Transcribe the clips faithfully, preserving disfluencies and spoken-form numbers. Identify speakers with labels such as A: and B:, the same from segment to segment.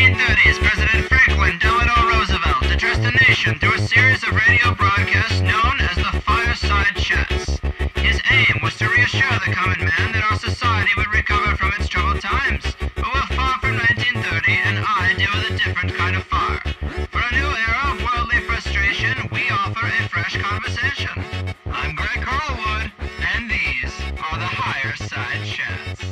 A: nineteen thirties, President Franklin Delano Roosevelt addressed the nation through a series of radio broadcasts known as the Fireside Chats. His aim was to reassure the common man that our society would recover from its troubled times. But we're far from nineteen thirty, and I deal with a different kind of fire. For a new era of worldly frustration, we offer a fresh conversation. I'm Greg Carlwood, and these are the Higher Side Chats.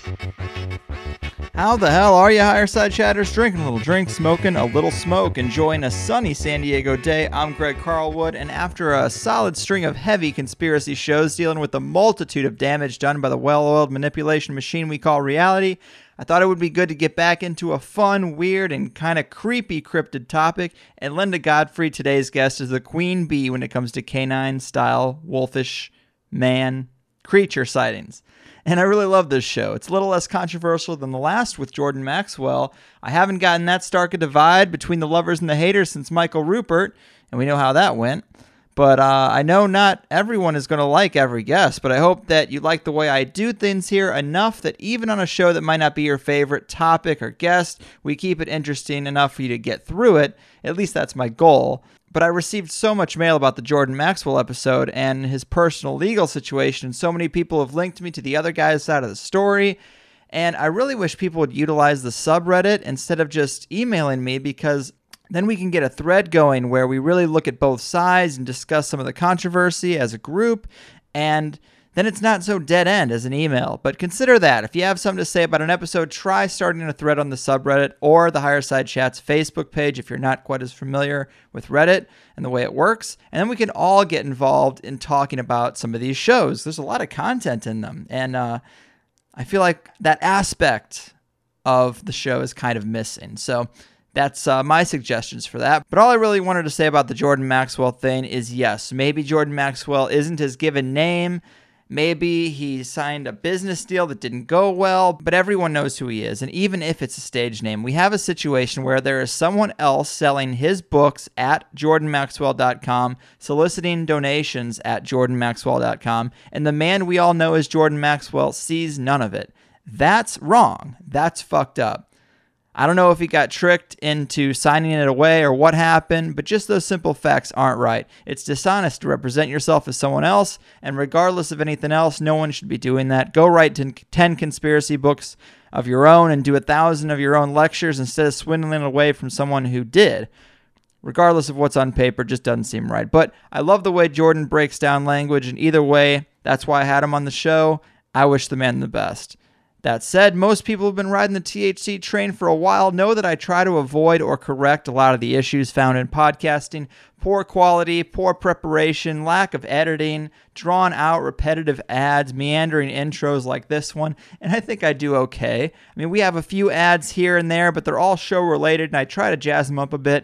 B: How the hell are you, Higher Side Chatters? Drinking a little drink, smoking a little smoke, enjoying a sunny San Diego day. I'm Greg Carlwood, and after a solid string of heavy conspiracy shows dealing with the multitude of damage done by the well-oiled manipulation machine we call reality, I thought it would be good to get back into a fun, weird, and kind of creepy cryptid topic, and Linda Godfrey, today's guest, is the queen bee when it comes to canine-style, wolfish, man, creature sightings. And I really love this show. It's a little less controversial than the last with Jordan Maxwell. I haven't gotten that stark a divide between the lovers and the haters since Michael Rupert, and we know how that went. But uh, I know not everyone is going to like every guest, but I hope that you like the way I do things here enough that even on a show that might not be your favorite topic or guest, we keep it interesting enough for you to get through it. At least that's my goal. But I received so much mail about the Jordan Maxwell episode and his personal legal situation, and so many people have linked me to the other guy's side of the story, and I really wish people would utilize the subreddit instead of just emailing me, because then we can get a thread going where we really look at both sides and discuss some of the controversy as a group, and then it's not so dead end as an email. But consider that. If you have something to say about an episode, try starting a thread on the subreddit or the Higher Side Chats Facebook page if you're not quite as familiar with Reddit and the way it works. And then we can all get involved in talking about some of these shows. There's a lot of content in them. And uh, I feel like that aspect of the show is kind of missing. So that's uh, my suggestions for that. But all I really wanted to say about the Jordan Maxwell thing is, yes, maybe Jordan Maxwell isn't his given name. Maybe he signed a business deal that didn't go well, but everyone knows who he is. And even if it's a stage name, we have a situation where there is someone else selling his books at jordan maxwell dot com, soliciting donations at jordan maxwell dot com, and the man we all know as Jordan Maxwell sees none of it. That's wrong. That's fucked up. I don't know if he got tricked into signing it away or what happened, but just those simple facts aren't right. It's dishonest to represent yourself as someone else, and regardless of anything else, no one should be doing that. Go write ten conspiracy books of your own and do a thousand of your own lectures instead of swindling away from someone who did. Regardless of what's on paper, just doesn't seem right. But I love the way Jordan breaks down language, and either way, that's why I had him on the show. I wish the man the best. That said, most people who've been riding the T H C train for a while know that I try to avoid or correct a lot of the issues found in podcasting. Poor quality, poor preparation, lack of editing, drawn out repetitive ads, meandering intros like this one, and I think I do okay. I mean, we have a few ads here and there, but they're all show related, and I try to jazz them up a bit.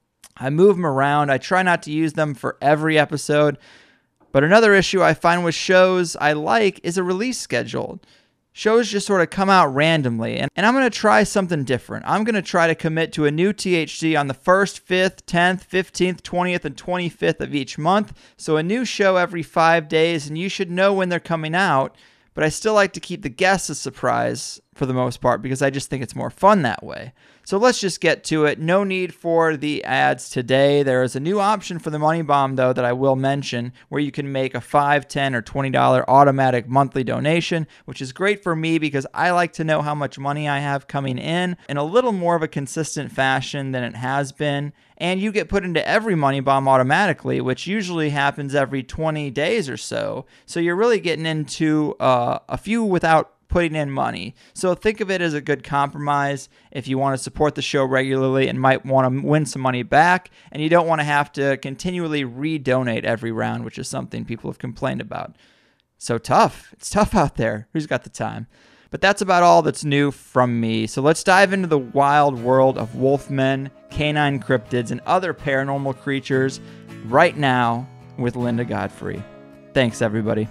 B: I move them around. I try not to use them for every episode. But another issue I find with shows I like is a release schedule. Shows just sort of come out randomly, and, and I'm going to try something different. I'm going to try to commit to a new T H C on the first, fifth, tenth, fifteenth, twentieth, and twenty-fifth of each month, so a new show every five days, and you should know when they're coming out, but I still like to keep the guests a surprise for the most part because I just think it's more fun that way. So let's just get to it. No need for the ads today. There is a new option for the Money Bomb, though, that I will mention, where you can make a five, ten, or twenty dollars automatic monthly donation, which is great for me because I like to know how much money I have coming in in a little more of a consistent fashion than it has been. And you get put into every Money Bomb automatically, which usually happens every twenty days or so. So you're really getting into uh, a few without putting in money. So think of it as a good compromise if you want to support the show regularly and might want to win some money back, and you don't want to have to continually redonate every round, which is something people have complained about. So tough. It's tough out there. Who's got the time? But that's about all that's new from me. So let's dive into the wild world of wolfmen, canine cryptids, and other paranormal creatures right now with Linda Godfrey. Thanks, everybody.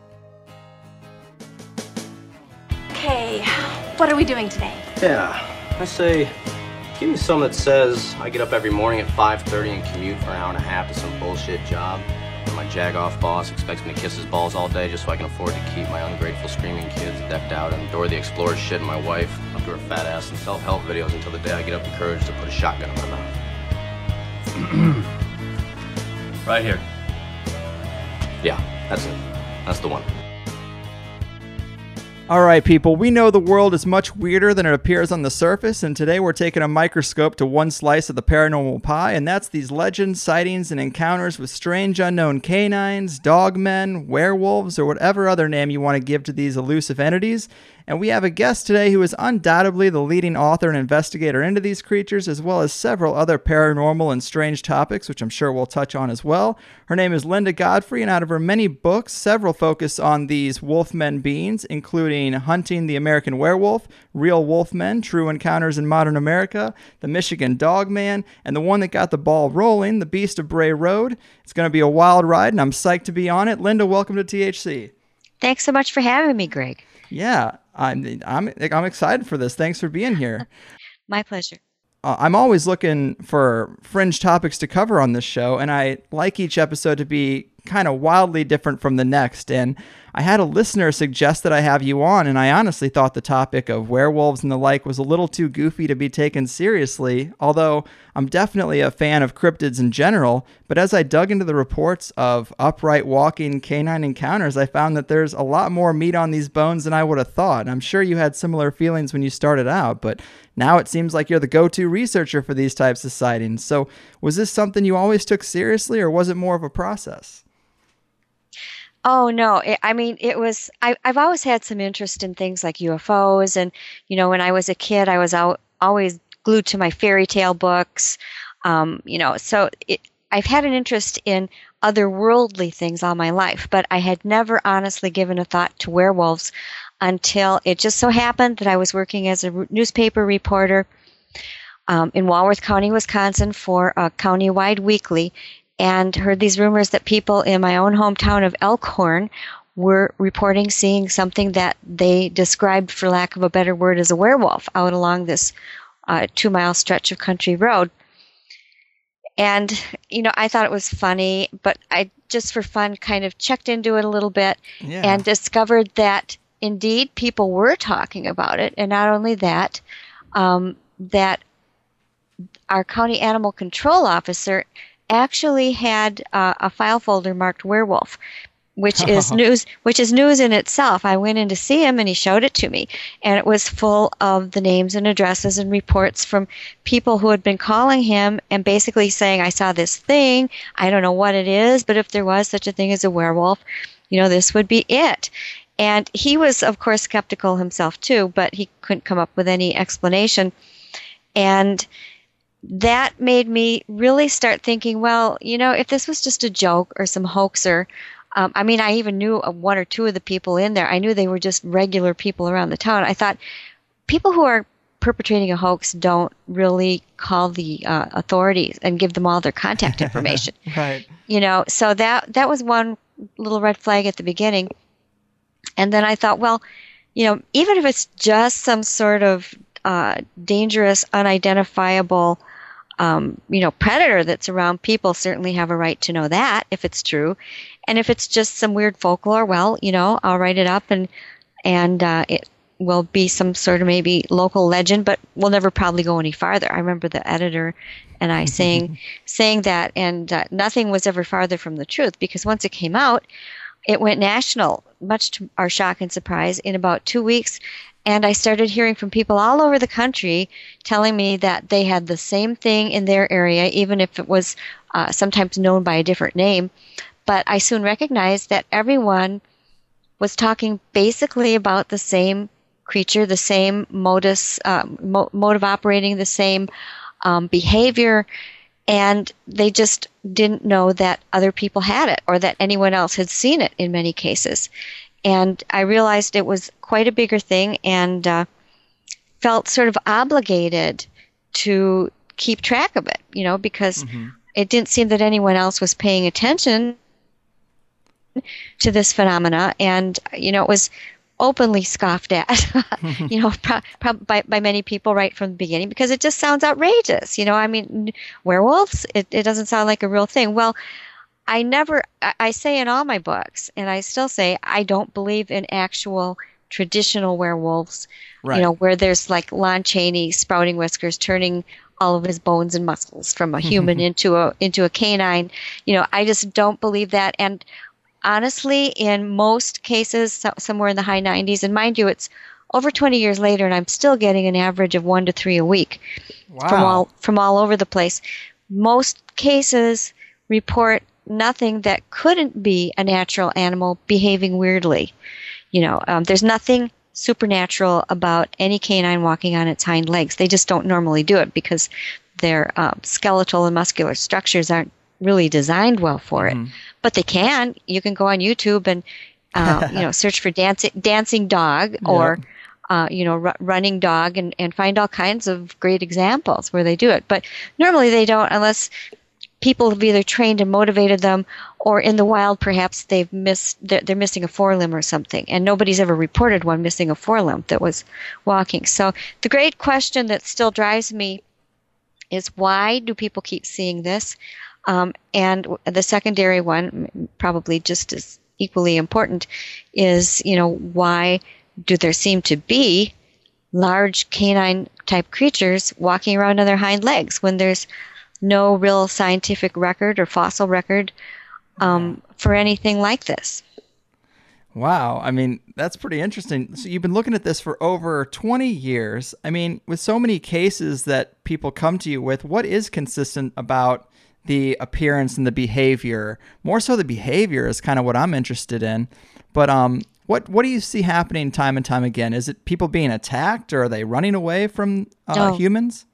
C: Okay, what are we doing today?
D: Yeah, I say, give me something that says I get up every morning at five thirty and commute for an hour and a half to some bullshit job. And my jag-off boss expects me to kiss his balls all day just so I can afford to keep my ungrateful screaming kids decked out and Dora the Explorer shit and my wife up to her fat ass in self-help videos until the day I get up the courage to put a shotgun in my mouth. Right here. Yeah, that's it. That's the one.
B: All right, people, we know the world is much weirder than it appears on the surface, and today we're taking a microscope to one slice of the paranormal pie, and that's these legends, sightings, and encounters with strange unknown canines, dogmen, werewolves, or whatever other name you want to give to these elusive entities. And we have a guest today who is undoubtedly the leading author and investigator into these creatures, as well as several other paranormal and strange topics, which I'm sure we'll touch on as well. Her name is Linda Godfrey, and out of her many books, several focus on these wolfmen beings, including Hunting the American Werewolf, Real Wolfmen, True Encounters in Modern America, The Michigan Dogman, and the one that got the ball rolling, The Beast of Bray Road. It's going to be a wild ride, and I'm psyched to be on it. Linda, welcome to T H C.
E: Thanks so much for having me, Greg.
B: Yeah, I'm I'm I'm excited for this. Thanks for being here.
E: My pleasure.
B: Uh, I'm always looking for fringe topics to cover on this show, and I like each episode to be kind of wildly different from the next. And I had a listener suggest that I have you on, and I honestly thought the topic of werewolves and the like was a little too goofy to be taken seriously, although I'm definitely a fan of cryptids in general. But as I dug into the reports of upright walking canine encounters, I found that there's a lot more meat on these bones than I would have thought. And I'm sure you had similar feelings when you started out, but now it seems like you're the go-to researcher for these types of sightings. So was this something you always took seriously, or was it more of a process?
E: Oh, no. It, I mean, it was, I, I've always had some interest in things like U F Os. And, you know, when I was a kid, I was out, always glued to my fairy tale books. Um, you know, so it, I've had an interest in otherworldly things all my life, but I had never honestly given a thought to werewolves until it just so happened that I was working as a r- newspaper reporter um, in Walworth County, Wisconsin for a county-wide weekly, and heard these rumors that people in my own hometown of Elkhorn were reporting seeing something that they described, for lack of a better word, as a werewolf out along this uh, two-mile stretch of country road. And, you know, I thought it was funny, but I just for fun kind of checked into it a little bit
B: Yeah.
E: and discovered that indeed people were talking about it. And not only that, um, that our county animal control officer actually had uh, a file folder marked werewolf, which is news, which is news in itself. I went in to see him and he showed it to me, and it was full of the names and addresses and reports from people who had been calling him and basically saying, I saw this thing, I don't know what it is, but if there was such a thing as a werewolf, you know, this would be it. And he was, of course, skeptical himself too, but he couldn't come up with any explanation. And that made me really start thinking, well, you know, if this was just a joke or some hoaxer, um, I mean, I even knew one or two of the people in there. I knew they were just regular people around the town. I thought people who are perpetrating a hoax don't really call the uh, authorities and give them all their contact information.
B: Right.
E: You know, so that that was one little red flag at the beginning. And then I thought, well, you know, even if it's just some sort of uh, dangerous, unidentifiable Um, you know, predator that's around, people certainly have a right to know that if it's true. And if it's just some weird folklore, well, you know, I'll write it up and and uh, it will be some sort of maybe local legend, but we'll never probably go any farther. I remember the editor and I saying saying that, and uh, nothing was ever farther from the truth, because once it came out, it went national, much to our shock and surprise, in about two weeks. And I started hearing from people all over the country telling me that they had the same thing in their area, even if it was uh, sometimes known by a different name. But I soon recognized that everyone was talking basically about the same creature, the same modus, uh, mo- mode of operating, the same um, behavior, and they just didn't know that other people had it or that anyone else had seen it in many cases. And I realized it was quite a bigger thing, and uh, felt sort of obligated to keep track of it, you know, because mm-hmm. it didn't seem that anyone else was paying attention to this phenomena. And, you know, it was openly scoffed at, you know, pro- pro- by, by many people right from the beginning, because it just sounds outrageous. You know, I mean, werewolves, it, it doesn't sound like a real thing. Well, I never, I I say in all my books, and I still say, I don't believe in actual traditional werewolves, you know,
B: Right.
E: where there's like Lon Chaney sprouting whiskers, turning all of his bones and muscles from a human into a into a canine. You know, I just don't believe that. And honestly, in most cases, so, somewhere in the high nineties, and mind you, it's over twenty years later, and I'm still getting an average of one to three a week from
B: Wow.
E: all from all over the place. Most cases report nothing that couldn't be a natural animal behaving weirdly. You know, um, there's nothing supernatural about any canine walking on its hind legs. They just don't normally do it because their uh, skeletal and muscular structures aren't really designed well for it.
B: Mhm.
E: But they can. You can go on YouTube and uh, you know search for dancing dancing dog or
B: Yep.
E: uh, you know r- running dog and, and find all kinds of great examples where they do it. But normally they don't unless people have either trained and motivated them, or in the wild, perhaps they've missed, they're, they're missing a forelimb or something, and nobody's ever reported one missing a forelimb that was walking. So the great question that still drives me is why do people keep seeing this? Um, and the secondary one, probably just as equally important, is, you know, why do there seem to be large canine type creatures walking around on their hind legs when there's no real scientific record or fossil record um, for anything like this?
B: Wow. I mean, that's pretty interesting. So you've been looking at this for over twenty years. I mean, with so many cases that people come to you with, what is consistent about the appearance and the behavior? More so the behavior is kind of what I'm interested in. But um, what what do you see happening time and time again? Is it people being attacked, or are they running away from uh,
E: No.
B: humans?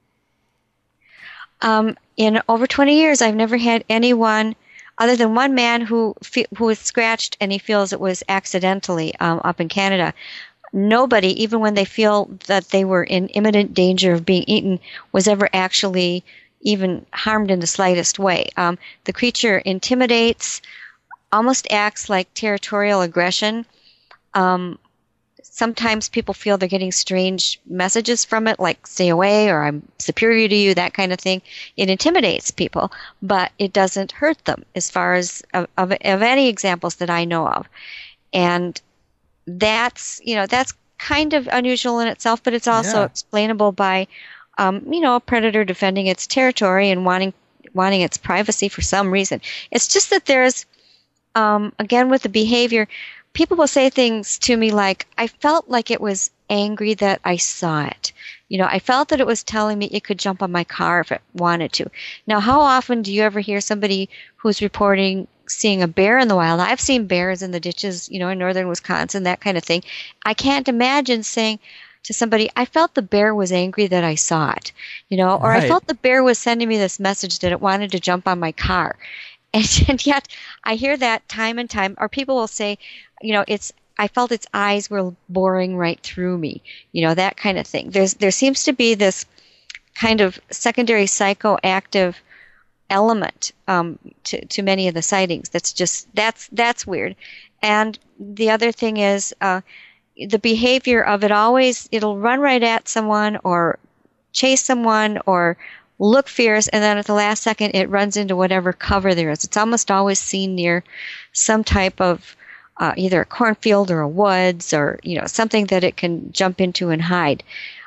E: Um, in over twenty years, I've never had anyone other than one man who fe- who was scratched and he feels it was accidentally um, up in Canada. Nobody, even when they feel that they were in imminent danger of being eaten, was ever actually even harmed in the slightest way. Um, the creature intimidates, almost acts like territorial aggression. Um, sometimes people feel they're getting strange messages from it, like stay away or I'm superior to you, that kind of thing. It intimidates people, but it doesn't hurt them as far as of, of, of any examples that I know of. And that's, you know, that's kind of unusual in itself, but it's also
B: Yeah.
E: explainable by, um, you know, a predator defending its territory and wanting wanting its privacy for some reason. It's just that there's, um, again, with the behavior, people will say things to me like, I felt like it was angry that I saw it. You know, I felt that it was telling me it could jump on my car if it wanted to. Now, how often do you ever hear somebody who's reporting seeing a bear in the wild? I've seen bears in the ditches, you know, in northern Wisconsin, that kind of thing. I can't imagine saying to somebody, I felt the bear was angry that I saw it, you know, or
B: Right.
E: I felt the bear was sending me this message that it wanted to jump on my car. And, and yet I hear that time and time, or people will say, you know, it's, I felt its eyes were boring right through me, you know, that kind of thing. There's, there seems to be this kind of secondary psychoactive element um, to, to many of the sightings. That's just, that's, that's weird. And the other thing is uh, the behavior of it always, it'll run right at someone or chase someone or look fierce, and then at the last second it runs into whatever cover there is. It's almost always seen near some type of uh, either a cornfield or a woods or, you know, something that it can jump into and hide.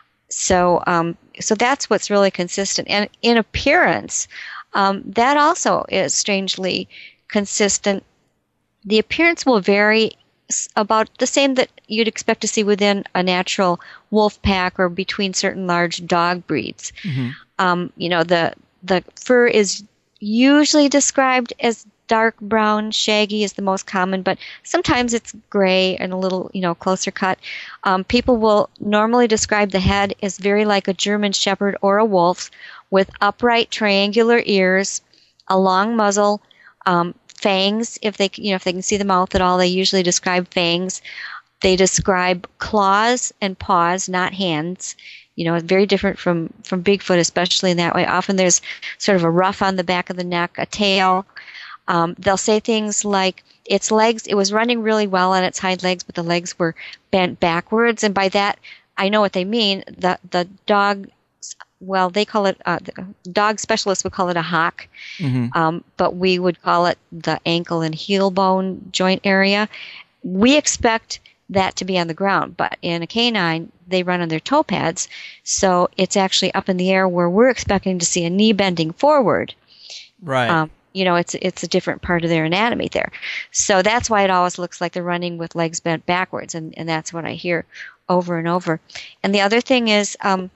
E: So, um, so that's what's really consistent. And in appearance, um, that also is strangely consistent. The appearance will vary s- about the same that you'd expect to see within a natural wolf pack or between certain large dog breeds.
B: Mhm.
E: Um, you know, the the fur is usually described as dark brown. Shaggy is the most common, but sometimes it's gray and a little, you know, closer cut. Um, people will normally describe the head as very like a German Shepherd or a wolf, with upright triangular ears, a long muzzle, um, fangs. If they, you know, if they can see the mouth at all, they usually describe fangs. They describe claws and paws, not hands. You know, it's very different from, from Bigfoot, especially in that way. Often there's sort of a ruff on the back of the neck, a tail. Um, they'll say things like its legs, it was running really well on its hind legs, but the legs were bent backwards. And by that, I know what they mean. The, the dog's well, they call it, uh, the dog specialists would call it a hock,
B: Mm-hmm.
E: um, but we would call it the ankle and heel bone joint area. We expect that to be on the ground, but in a canine, they run on their toe pads, so it's actually up in the air where we're expecting to see a knee bending forward.
B: Right.
E: Um, you know, it's it's a different part of their anatomy there. So that's why it always looks like they're running with legs bent backwards, and, and that's what I hear over and over. And the other thing is, um,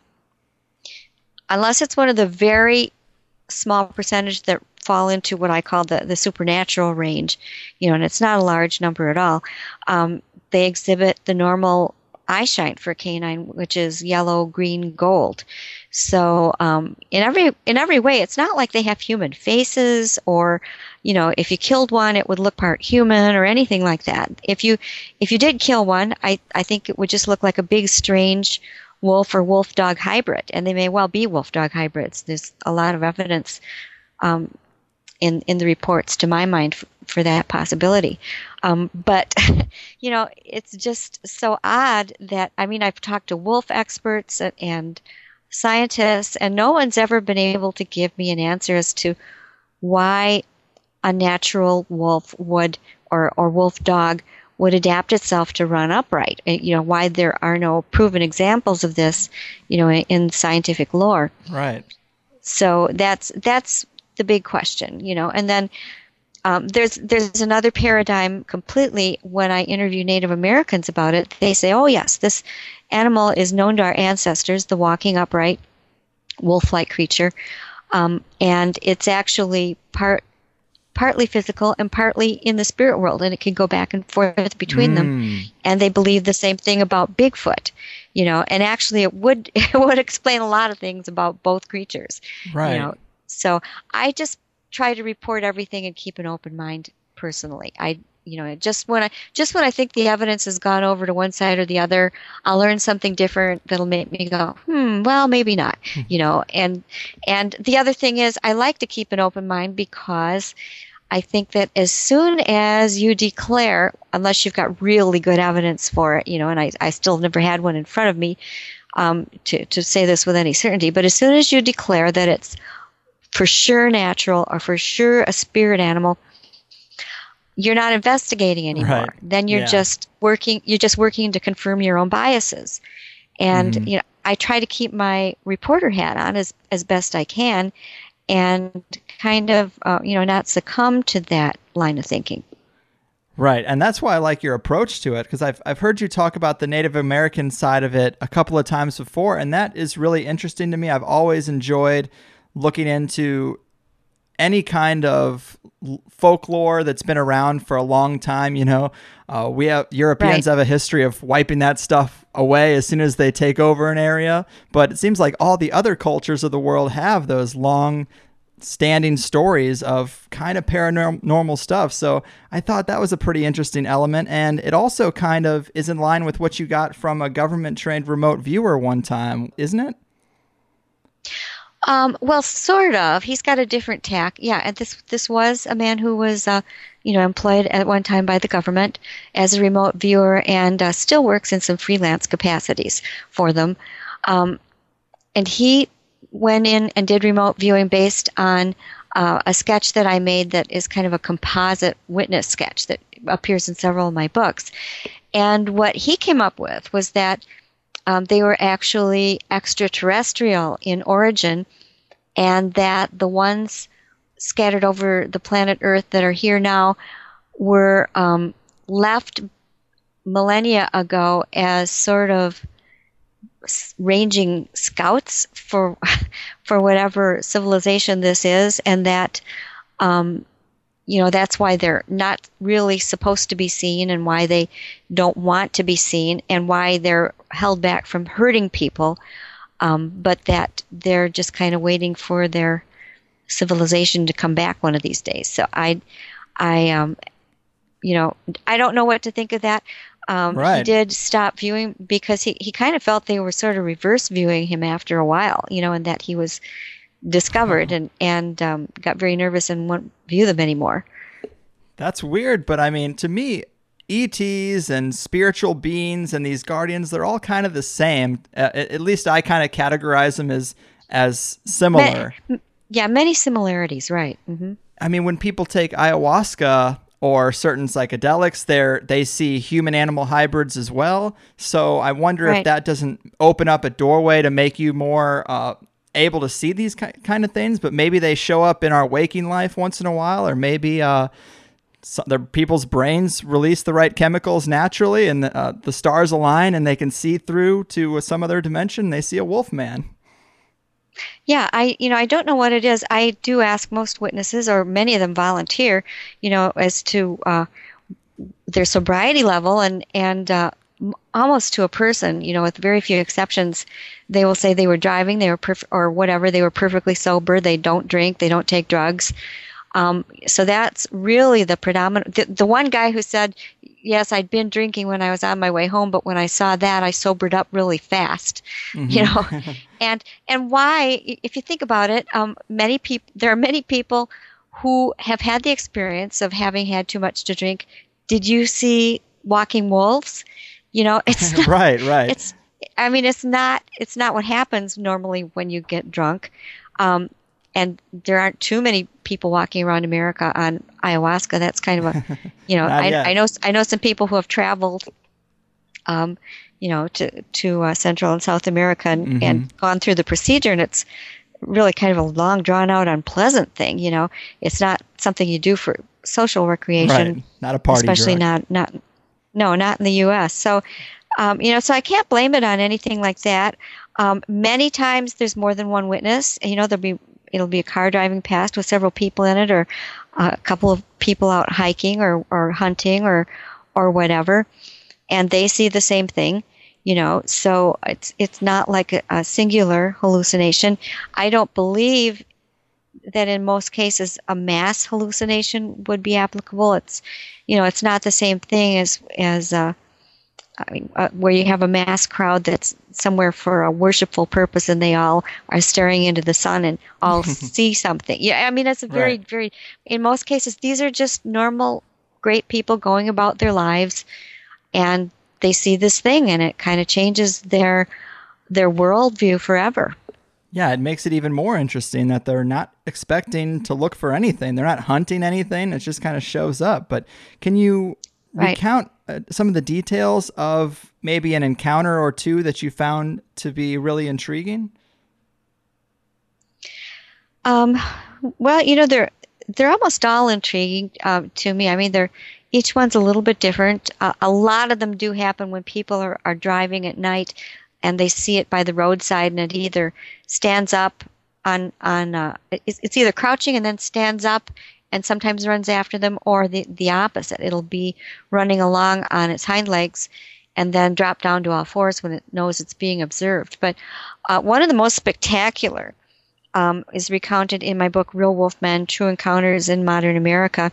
E: unless it's one of the very small percentage that fall into what I call the, the supernatural range, you know, and it's not a large number at all, um, they exhibit the normal eye shine for a canine, which is yellow, green, gold. So um, in every in every way, it's not like they have human faces, or, you know, if you killed one, it would look part human or anything like that. If you if you did kill one, I, I think it would just look like a big, strange wolf or wolf dog hybrid, and they may well be wolf dog hybrids. There's a lot of evidence um, in in the reports, to my mind, f- for that possibility. Um, but you know, it's just so odd that, I mean, I've talked to wolf experts and, and scientists, and no one's ever been able to give me an answer as to why a natural wolf would, or or wolf dog would adapt itself to run upright. You know, why there are no proven examples of this, you know, in, in scientific lore.
B: Right.
E: So that's that's the big question, you know. And then um, there's there's another paradigm completely. When I interview Native Americans about it, they say, "Oh yes, this animal is known to our ancestors, the walking upright wolf-like creature, um, and it's actually part." partly physical and partly in the spirit world, and it can go back and forth between
B: Mm.
E: them. And they believe the same thing about Bigfoot, you know, and actually it would it would explain a lot of things about both creatures.
B: Right.
E: You know, so I just try to report everything and keep an open mind personally. I you know, just when I just when I think the evidence has gone over to one side or the other, I'll learn something different that'll make me go, hmm, well, maybe not, you know. And and the other thing is, I like to keep an open mind, because I think that as soon as you declare, unless you've got really good evidence for it, you know, and I, I still never had one in front of me um, to, to say this with any certainty, but as soon as you declare that it's for sure natural or for sure a spirit animal, you're not investigating anymore.
B: Right.
E: Then you're
B: Yeah.
E: just working, you're just working to confirm your own biases. And,
B: Mhm.
E: you know, I try to keep my reporter hat on as, as best I can, and kind of, uh, you know, not succumb to that line of thinking.
B: Right, and that's why I like your approach to it, because I've I've heard you talk about the Native American side of it a couple of times before, and that is really interesting to me. I've always enjoyed looking into any kind of l- folklore that's been around for a long time. You know, uh, we have Europeans
E: Right.
B: have a history of wiping that stuff away as soon as they take over an area, but it seems like all the other cultures of the world have those long standing stories of kind of paranormal stuff. So I thought that was a pretty interesting element, and it also kind of is in line with what you got from a government trained remote viewer one time, isn't it?
E: Um, well, sort of. He's got a different tack. Yeah, and this this was a man who was, uh, you know, employed at one time by the government as a remote viewer, and uh, still works in some freelance capacities for them. Um, and he went in and did remote viewing based on uh, a sketch that I made that is kind of a composite witness sketch that appears in several of my books. And what he came up with was that Um, they were actually extraterrestrial in origin, and that the ones scattered over the planet Earth that are here now were um, left millennia ago as sort of s- ranging scouts for for whatever civilization this is, and that um, you know, that's why they're not really supposed to be seen, and why they don't want to be seen, and why they're held back from hurting people, um, but that they're just kind of waiting for their civilization to come back one of these days. So I, I, um, you know, I don't know what to think of that. Um, He
B: Right.
E: did stop viewing because he, he kind of felt they were sort of reverse viewing him after a while, you know, and that he was discovered and, and um, got very nervous and won't view them anymore.
B: That's weird, but I mean, to me, E Ts and spiritual beings and these guardians, they're all kind of the same. Uh, at at least I kind of categorize them as as similar.
E: Ma- yeah, many similarities, right. Mm-hmm.
B: I mean, when people take ayahuasca or certain psychedelics, they they see human-animal hybrids as well. So I wonder
E: Right.
B: if that doesn't open up a doorway to make you more uh, able to see these ki- kind of things, but maybe they show up in our waking life once in a while, or maybe uh, so their people's brains release the right chemicals naturally, and uh, the stars align, and they can see through to some other dimension. They see a wolf man.
E: Yeah, I you know I don't know what it is. I do ask most witnesses, or many of them volunteer, you know, as to uh, their sobriety level, and and uh, m- almost to a person, you know, with very few exceptions, they will say they were driving, they were perf- or whatever, they were perfectly sober. They don't drink, they don't take drugs. Um, so that's really the predominant. The, the one guy who said, yes, I'd been drinking when I was on my way home, but when I saw that, I sobered up really fast.
B: Mm-hmm.
E: You know, and and why? If you think about it, um, many people there are many people who have had the experience of having had too much to drink. Did you see Walking Wolves? You know, it's not,
B: right, right.
E: It's I mean, it's not it's not what happens normally when you get drunk. Um, And there aren't too many people walking around America on ayahuasca. That's kind of a, you know,
B: Not
E: I,
B: yet.
E: I know I know some people who have traveled, um, you know, to to uh, Central and South America and,
B: Mhm.
E: and gone through the procedure, and it's really kind of a long, drawn out, unpleasant thing. You know, it's not something you do for social recreation,
B: Right. Not a party
E: especially
B: drug.
E: not not no, not in the U S. So, um, you know, so I can't blame it on anything like that. Um, many times there's more than one witness. You know, there'll be it'll be a car driving past with several people in it, or uh, a couple of people out hiking or, or hunting or or whatever, and they see the same thing. You know, so it's it's not like a, a singular hallucination. I don't believe that in most cases a mass hallucination would be applicable. It's, you know, it's not the same thing as as uh, I mean, uh, where you have a mass crowd that's somewhere for a worshipful purpose, and they all are staring into the sun and all see something. Yeah, I mean, it's a very,
B: Right.
E: very. In most cases, these are just normal, great people going about their lives, and they see this thing, and it kind of changes their their worldview forever.
B: Yeah, it makes it even more interesting that they're not expecting to look for anything. They're not hunting anything. It just kind of shows up. But can you
E: Right.
B: recount uh, some of the details of maybe an encounter or two that you found to be really intriguing?
E: Um, well, you know, they're they're almost all intriguing um, to me. I mean, they're each one's a little bit different. Uh, a lot of them do happen when people are, are driving at night, and they see it by the roadside, and it either stands up on on uh, it's, it's either crouching and then stands up and sometimes runs after them, or the the opposite. It'll be running along on its hind legs and then drop down to all fours when it knows it's being observed. But uh, one of the most spectacular um, is recounted in my book, Real Wolfmen, True Encounters in Modern America.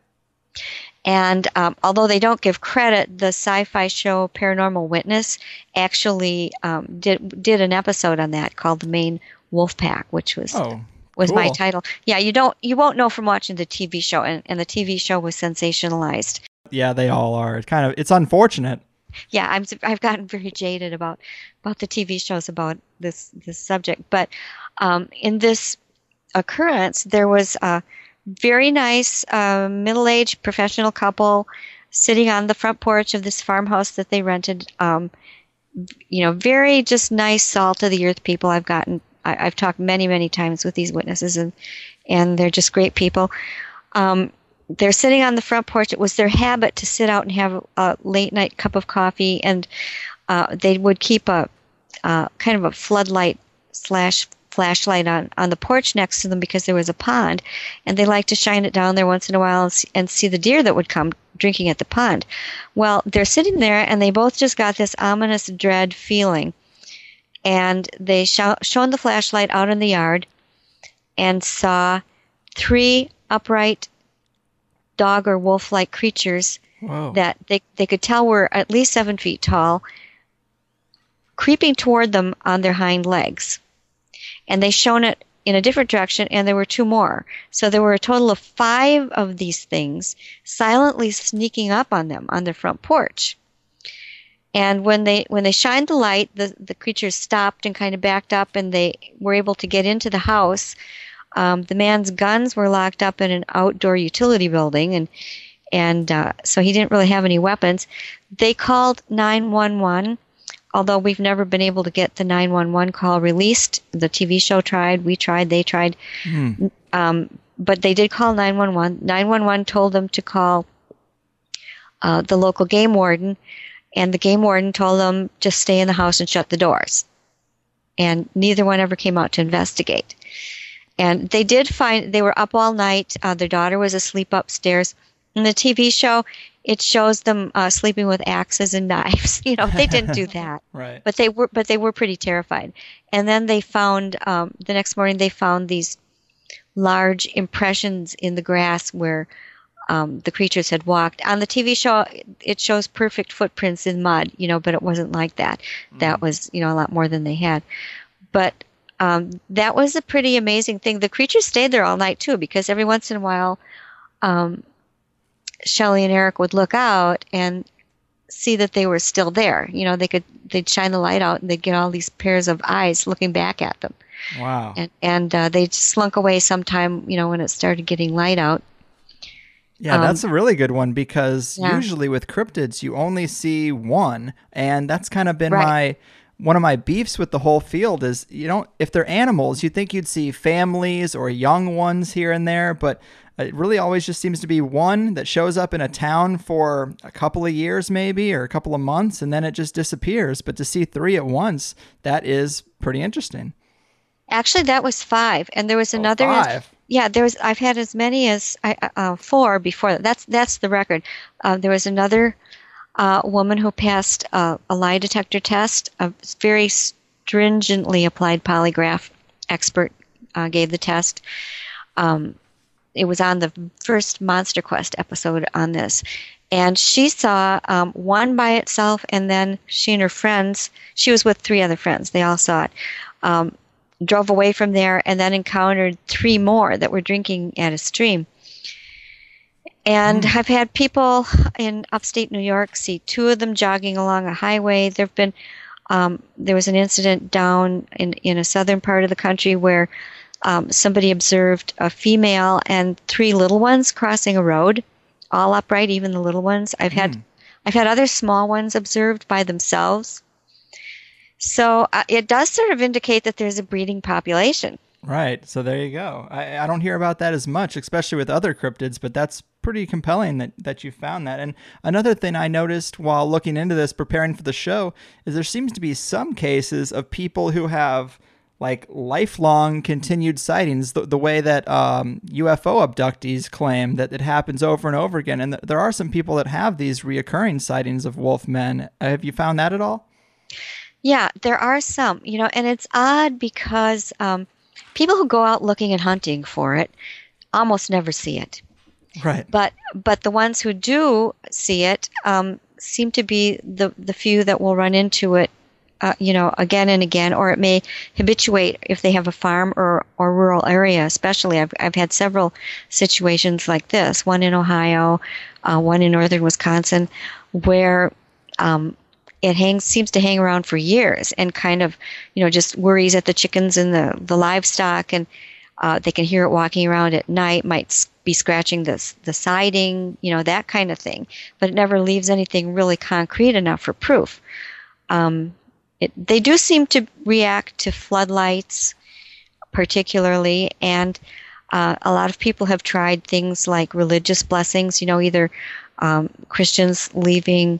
E: And um, although they don't give credit, the sci-fi show Paranormal Witness actually um, did did an episode on that called The Maine Wolf Pack, which was
B: Oh,
E: was my
B: cool.
E: title. Yeah, you don't you won't know from watching the T V show, and, and the T V show was sensationalized.
B: Yeah, they all are. It's kind of, it's unfortunate.
E: Yeah, I'm I've gotten very jaded about about the T V shows about this this subject, but um, in this occurrence, there was a very nice uh, middle-aged professional couple sitting on the front porch of this farmhouse that they rented. Um, you know, very just nice, salt of the earth people. I've gotten I, I've talked many many times with these witnesses, and and they're just great people. Um, they're sitting on the front porch. It was their habit to sit out and have a late night cup of coffee, and uh, they would keep a uh, kind of a floodlight slash flashlight on, on the porch next to them because there was a pond, and they like to shine it down there once in a while and see, and see the deer that would come drinking at the pond. Well, they're sitting there, and they both just got this ominous dread feeling, and they sh- shone the flashlight out in the yard and saw three upright dog or wolf-like creatures
B: Whoa.
E: that they, they could tell were at least seven feet tall, creeping toward them on their hind legs. And they shone it in a different direction, and there were two more. So there were a total of five of these things silently sneaking up on them on their front porch. And when they when they shined the light, the, the creatures stopped and kind of backed up, and they were able to get into the house. Um, the man's guns were locked up in an outdoor utility building, and and uh, so he didn't really have any weapons. They called nine one one, although we've never been able to get the nine one one call released. The T V show tried, we tried, they tried. Mm. Um, but they did call nine one one. nine one one told them to call uh, the local game warden, and the game warden told them just stay in the house and shut the doors. And neither one ever came out to investigate. And they did find, they were up all night. Uh, their daughter was asleep upstairs. In the T V show, it shows them uh, sleeping with axes and knives. You know, they didn't do that.
B: Right.
E: But they were, but they were pretty terrified. And then they found, um, the next morning, they found these large impressions in the grass where um, the creatures had walked. On the T V show, it shows perfect footprints in mud, you know, but it wasn't like that. Mm. That was, you know, a lot more than they had. But um, that was a pretty amazing thing. The creatures stayed there all night, too, because every once in a while, um, Shelley and Eric would look out and see that they were still there. You know, they could, they'd shine the light out and they'd get all these pairs of eyes looking back at them.
B: Wow.
E: And, and uh, they slunk away sometime, you know, when it started getting light out.
B: Yeah, that's um, a really good one, because
E: yeah.
B: usually with cryptids, you only see one. And that's kind of been
E: right.
B: my, one of my beefs with the whole field is, you know, if they're animals, you'd think you'd see families or young ones here and there, but it really always just seems to be one that shows up in a town for a couple of years maybe, or a couple of months, and then it just disappears. But to see three at once, that is pretty interesting.
E: Actually, that was five, and there was
B: oh,
E: another.
B: Five.
E: Yeah, there was. I've had as many as uh, four before that. That's that's the record. Uh, there was another uh, woman who passed uh, a lie detector test. A very stringently applied polygraph expert uh, gave the test. Um, it was on the first Monster Quest episode on this. And she saw um, one by itself, and then she and her friends, she was with three other friends, they all saw it, um, drove away from there and then encountered three more that were drinking at a stream. And mm. I've had people in upstate New York see two of them jogging along a highway. There have been, um, there was an incident down in, in a southern part of the country where um, somebody observed a female and three little ones crossing a road, all upright, even the little ones. I've had, mm. I've had other small ones observed by themselves. So uh, it does sort of indicate that there's a breeding population.
B: Right. So there you go. I, I don't hear about that as much, especially with other cryptids, but that's pretty compelling that, that you found that. And another thing I noticed while looking into this, preparing for the show, is there seems to be some cases of people who have like lifelong continued sightings, the, the way that um, U F O abductees claim that it happens over and over again. And th- there are some people that have these reoccurring sightings of wolf men. Uh, have you found that at all?
E: Yeah, there are some, you know, and it's odd because um, people who go out looking and hunting for it almost never see it.
B: Right.
E: But but the ones who do see it um, seem to be the, the few that will run into it, uh, you know, again and again, or it may habituate if they have a farm or, or rural area, especially. I've, I've had several situations like this, one in Ohio, uh, one in northern Wisconsin, where um, it hangs seems to hang around for years and kind of, you know, just worries at the chickens and the, the livestock, and uh, they can hear it walking around at night, might be scratching the, the siding, you know, that kind of thing. But it never leaves anything really concrete enough for proof. Um, it, they do seem to react to floodlights particularly, and uh, a lot of people have tried things like religious blessings, you know, either um, Christians leaving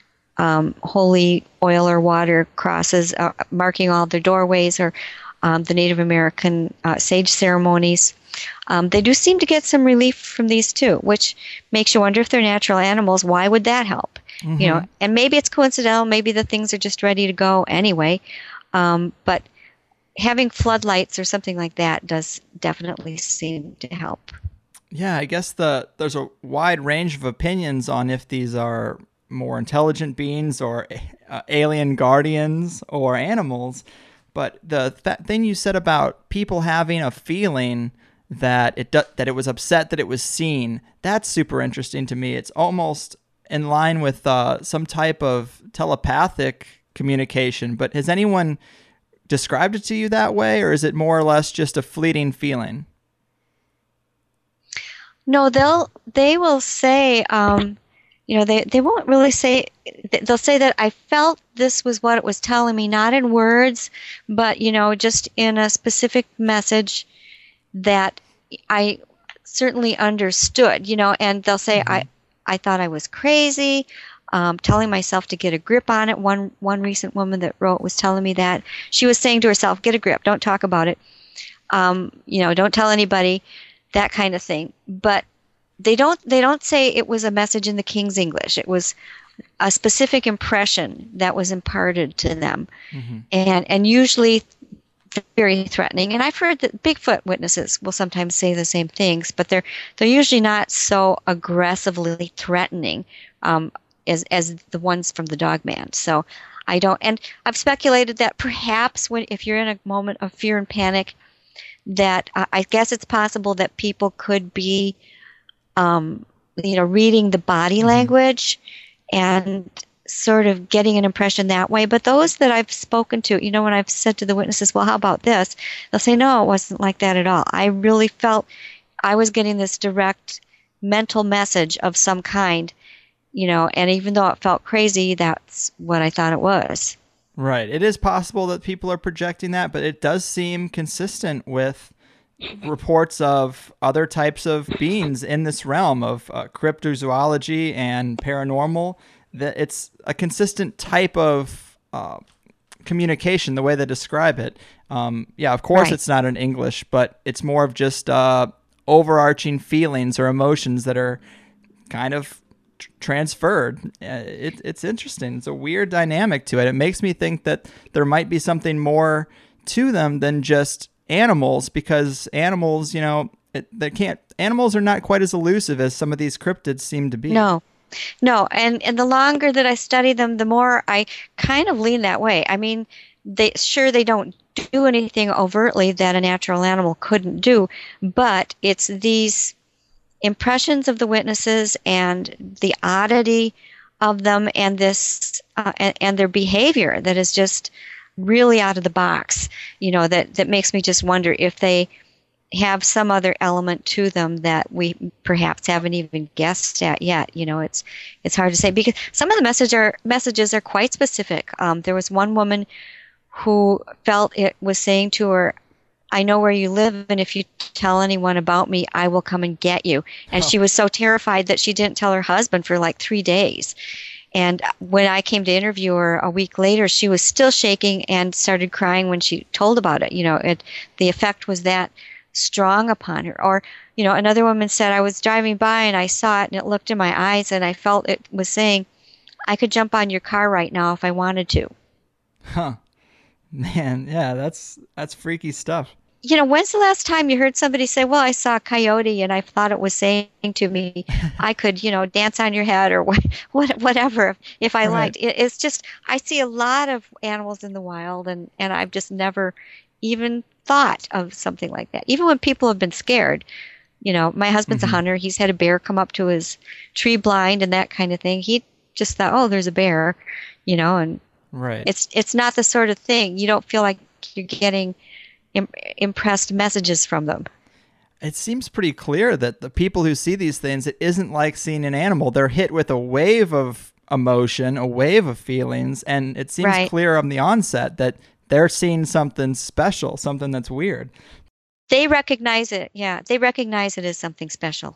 E: Um, holy oil or water crosses uh, marking all their doorways, or um, the Native American uh, sage ceremonies. Um, they do seem to get some relief from these too, which makes you wonder if they're natural animals. Why would that help? Mm-hmm. You know, and maybe it's coincidental. Maybe the things are just ready to go anyway. Um, but having floodlights or something like that does definitely seem to help.
B: Yeah, I guess the there's a wide range of opinions on if these are more intelligent beings or uh, alien guardians or animals. But the th- thing you said about people having a feeling that it do- that it was upset that it was seen, that's super interesting to me. It's almost in line with uh, some type of telepathic communication, but has anyone described it to you that way, or is it more or less just a fleeting feeling?
E: No, they'll they will say, um, you know, they, they won't really say, they'll say that I felt this was what it was telling me, not in words, but, you know, just in a specific message that I certainly understood, you know, and they'll say, mm-hmm. I, I thought I was crazy, um, telling myself to get a grip on it. One, one recent woman that wrote was telling me that. She was saying to herself, get a grip, don't talk about it, um, you know, don't tell anybody, that kind of thing. But they don't they don't say it was a message in the King's English. It was a specific impression that was imparted to them, mm-hmm. and and usually very threatening. And I've heard that Bigfoot witnesses will sometimes say the same things, but they're they're usually not so aggressively threatening um, as as the ones from the Dogman. So I don't. And I've speculated that perhaps when if you're in a moment of fear and panic, that uh, I guess it's possible that people could be, um, you know, reading the body language and sort of getting an impression that way. But those that I've spoken to, you know, when I've said to the witnesses, well, how about this? They'll say, no, it wasn't like that at all. I really felt I was getting this direct mental message of some kind, you know, and even though it felt crazy, that's what I thought it was.
B: Right. It is possible that people are projecting that, but it does seem consistent with reports of other types of beings in this realm of uh, cryptozoology and paranormal, that it's a consistent type of uh, communication, the way they describe it. Um, yeah, of course, right. It's not in English, but it's more of just uh, overarching feelings or emotions that are kind of transferred. Uh, it, it's interesting. It's a weird dynamic to it. It makes me think that there might be something more to them than just animals, because animals, you know, it, they can't. Animals are not quite as elusive as some of these cryptids seem to be.
E: No, no. And and the longer that I study them, the more I kind of lean that way. I mean, they sure they don't do anything overtly that a natural animal couldn't do, but it's these impressions of the witnesses and the oddity of them and this uh, and, and their behavior that is just really out of the box, you know, that, that makes me just wonder if they have some other element to them that we perhaps haven't even guessed at yet. You know, it's it's hard to say because some of the message are, messages are quite specific. Um, there was one woman who felt it was saying to her, I know where you live, and if you tell anyone about me, I will come and get you. And oh. She was so terrified that she didn't tell her husband for like three days. And when I came to interview her a week later, she was still shaking and started crying when she told about it. You know, it, the effect was that strong upon her. Or, you know, another woman said, I was driving by and I saw it and it looked in my eyes and I felt it was saying, I could jump on your car right now if I wanted to.
B: Huh. Man, yeah, that's that's freaky stuff.
E: You know, when's the last time you heard somebody say, well, I saw a coyote and I thought it was saying to me, I could, you know, dance on your head or what, whatever if I liked. Right. It, it's just, I see a lot of animals in the wild and, and I've just never even thought of something like that. Even when people have been scared, you know, my husband's mm-hmm. a hunter. He's had a bear come up to his tree blind and that kind of thing. He just thought, oh, there's a bear, you know, and
B: right.
E: it's it's not the sort of thing. You don't feel like you're getting impressed messages from them.
B: It seems pretty clear that the people who see these things, it isn't like seeing an animal. They're hit with a wave of emotion, a wave of feelings, and it seems right. clear on the onset that they're seeing something special, something that's weird.
E: They recognize it. Yeah, they recognize it as something special.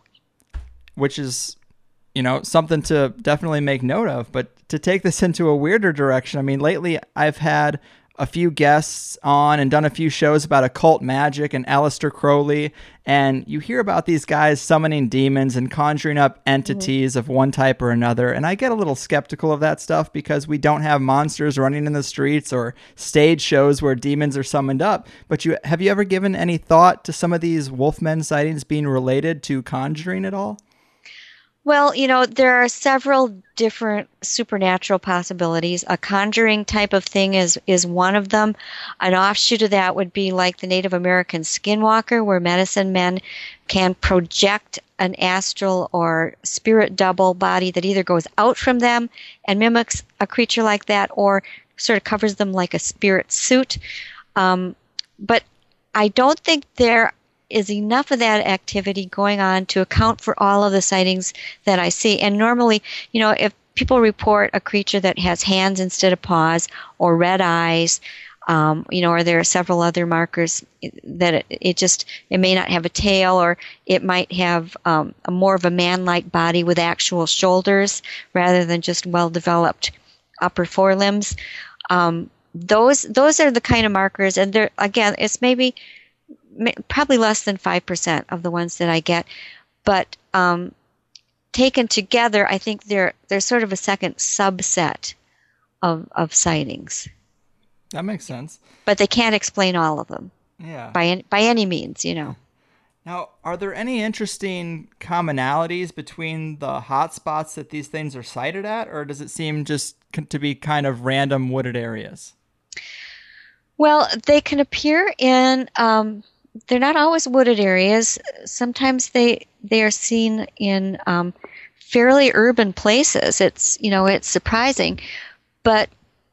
B: Which is, you know, something to definitely make note of. But to take this into a weirder direction, I mean, lately I've had a few guests on and done a few shows about occult magic and Aleister Crowley, and you hear about these guys summoning demons and conjuring up entities mm-hmm. of one type or another, and I get a little skeptical of that stuff because we don't have monsters running in the streets or stage shows where demons are summoned up. But you have you ever given any thought to some of these Wolfmen sightings being related to conjuring at all?
E: Well, you know, there are several different supernatural possibilities. A conjuring type of thing is, is one of them. An offshoot of that would be like the Native American skinwalker, where medicine men can project an astral or spirit double body that either goes out from them and mimics a creature like that, or sort of covers them like a spirit suit. Um, but I don't think there is enough of that activity going on to account for all of the sightings that I see. And normally, you know, if people report a creature that has hands instead of paws, or red eyes, um, you know, or there are several other markers that it, it just, it may not have a tail, or it might have um, a more of a man-like body with actual shoulders rather than just well-developed upper forelimbs. Um, those those are the kind of markers, and they're, again, it's maybe probably less than five percent of the ones that I get, but um, taken together, I think they're they're sort of a second subset of of sightings.
B: That makes sense.
E: But they can't explain all of them.
B: Yeah.
E: By any, by any means, you know.
B: Now, are there any interesting commonalities between the hot spots that these things are sighted at, or does it seem just to be kind of random wooded areas?
E: Well, they can appear in, um, they're not always wooded areas. Sometimes they they are seen in um, fairly urban places. It's, you know, it's surprising. But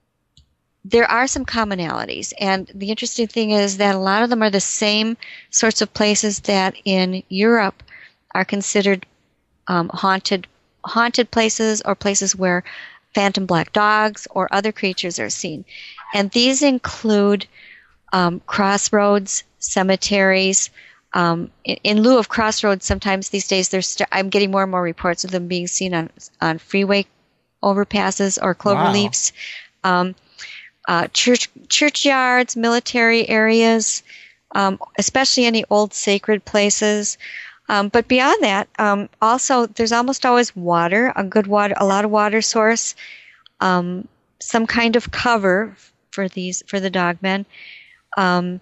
E: there are some commonalities. And the interesting thing is that a lot of them are the same sorts of places that in Europe are considered um, haunted haunted places, or places where phantom black dogs or other creatures are seen. And these include um, crossroads, cemeteries. Um, in, in lieu of crossroads, sometimes these days there's st- I'm getting more and more reports of them being seen on on freeway overpasses or clover
B: Wow.
E: leaves. Um, uh, church churchyards, military areas, um, especially any old sacred places. Um, but beyond that, um, also there's almost always water, a good water, a lot of water source, um, some kind of cover for these for the dogmen, um,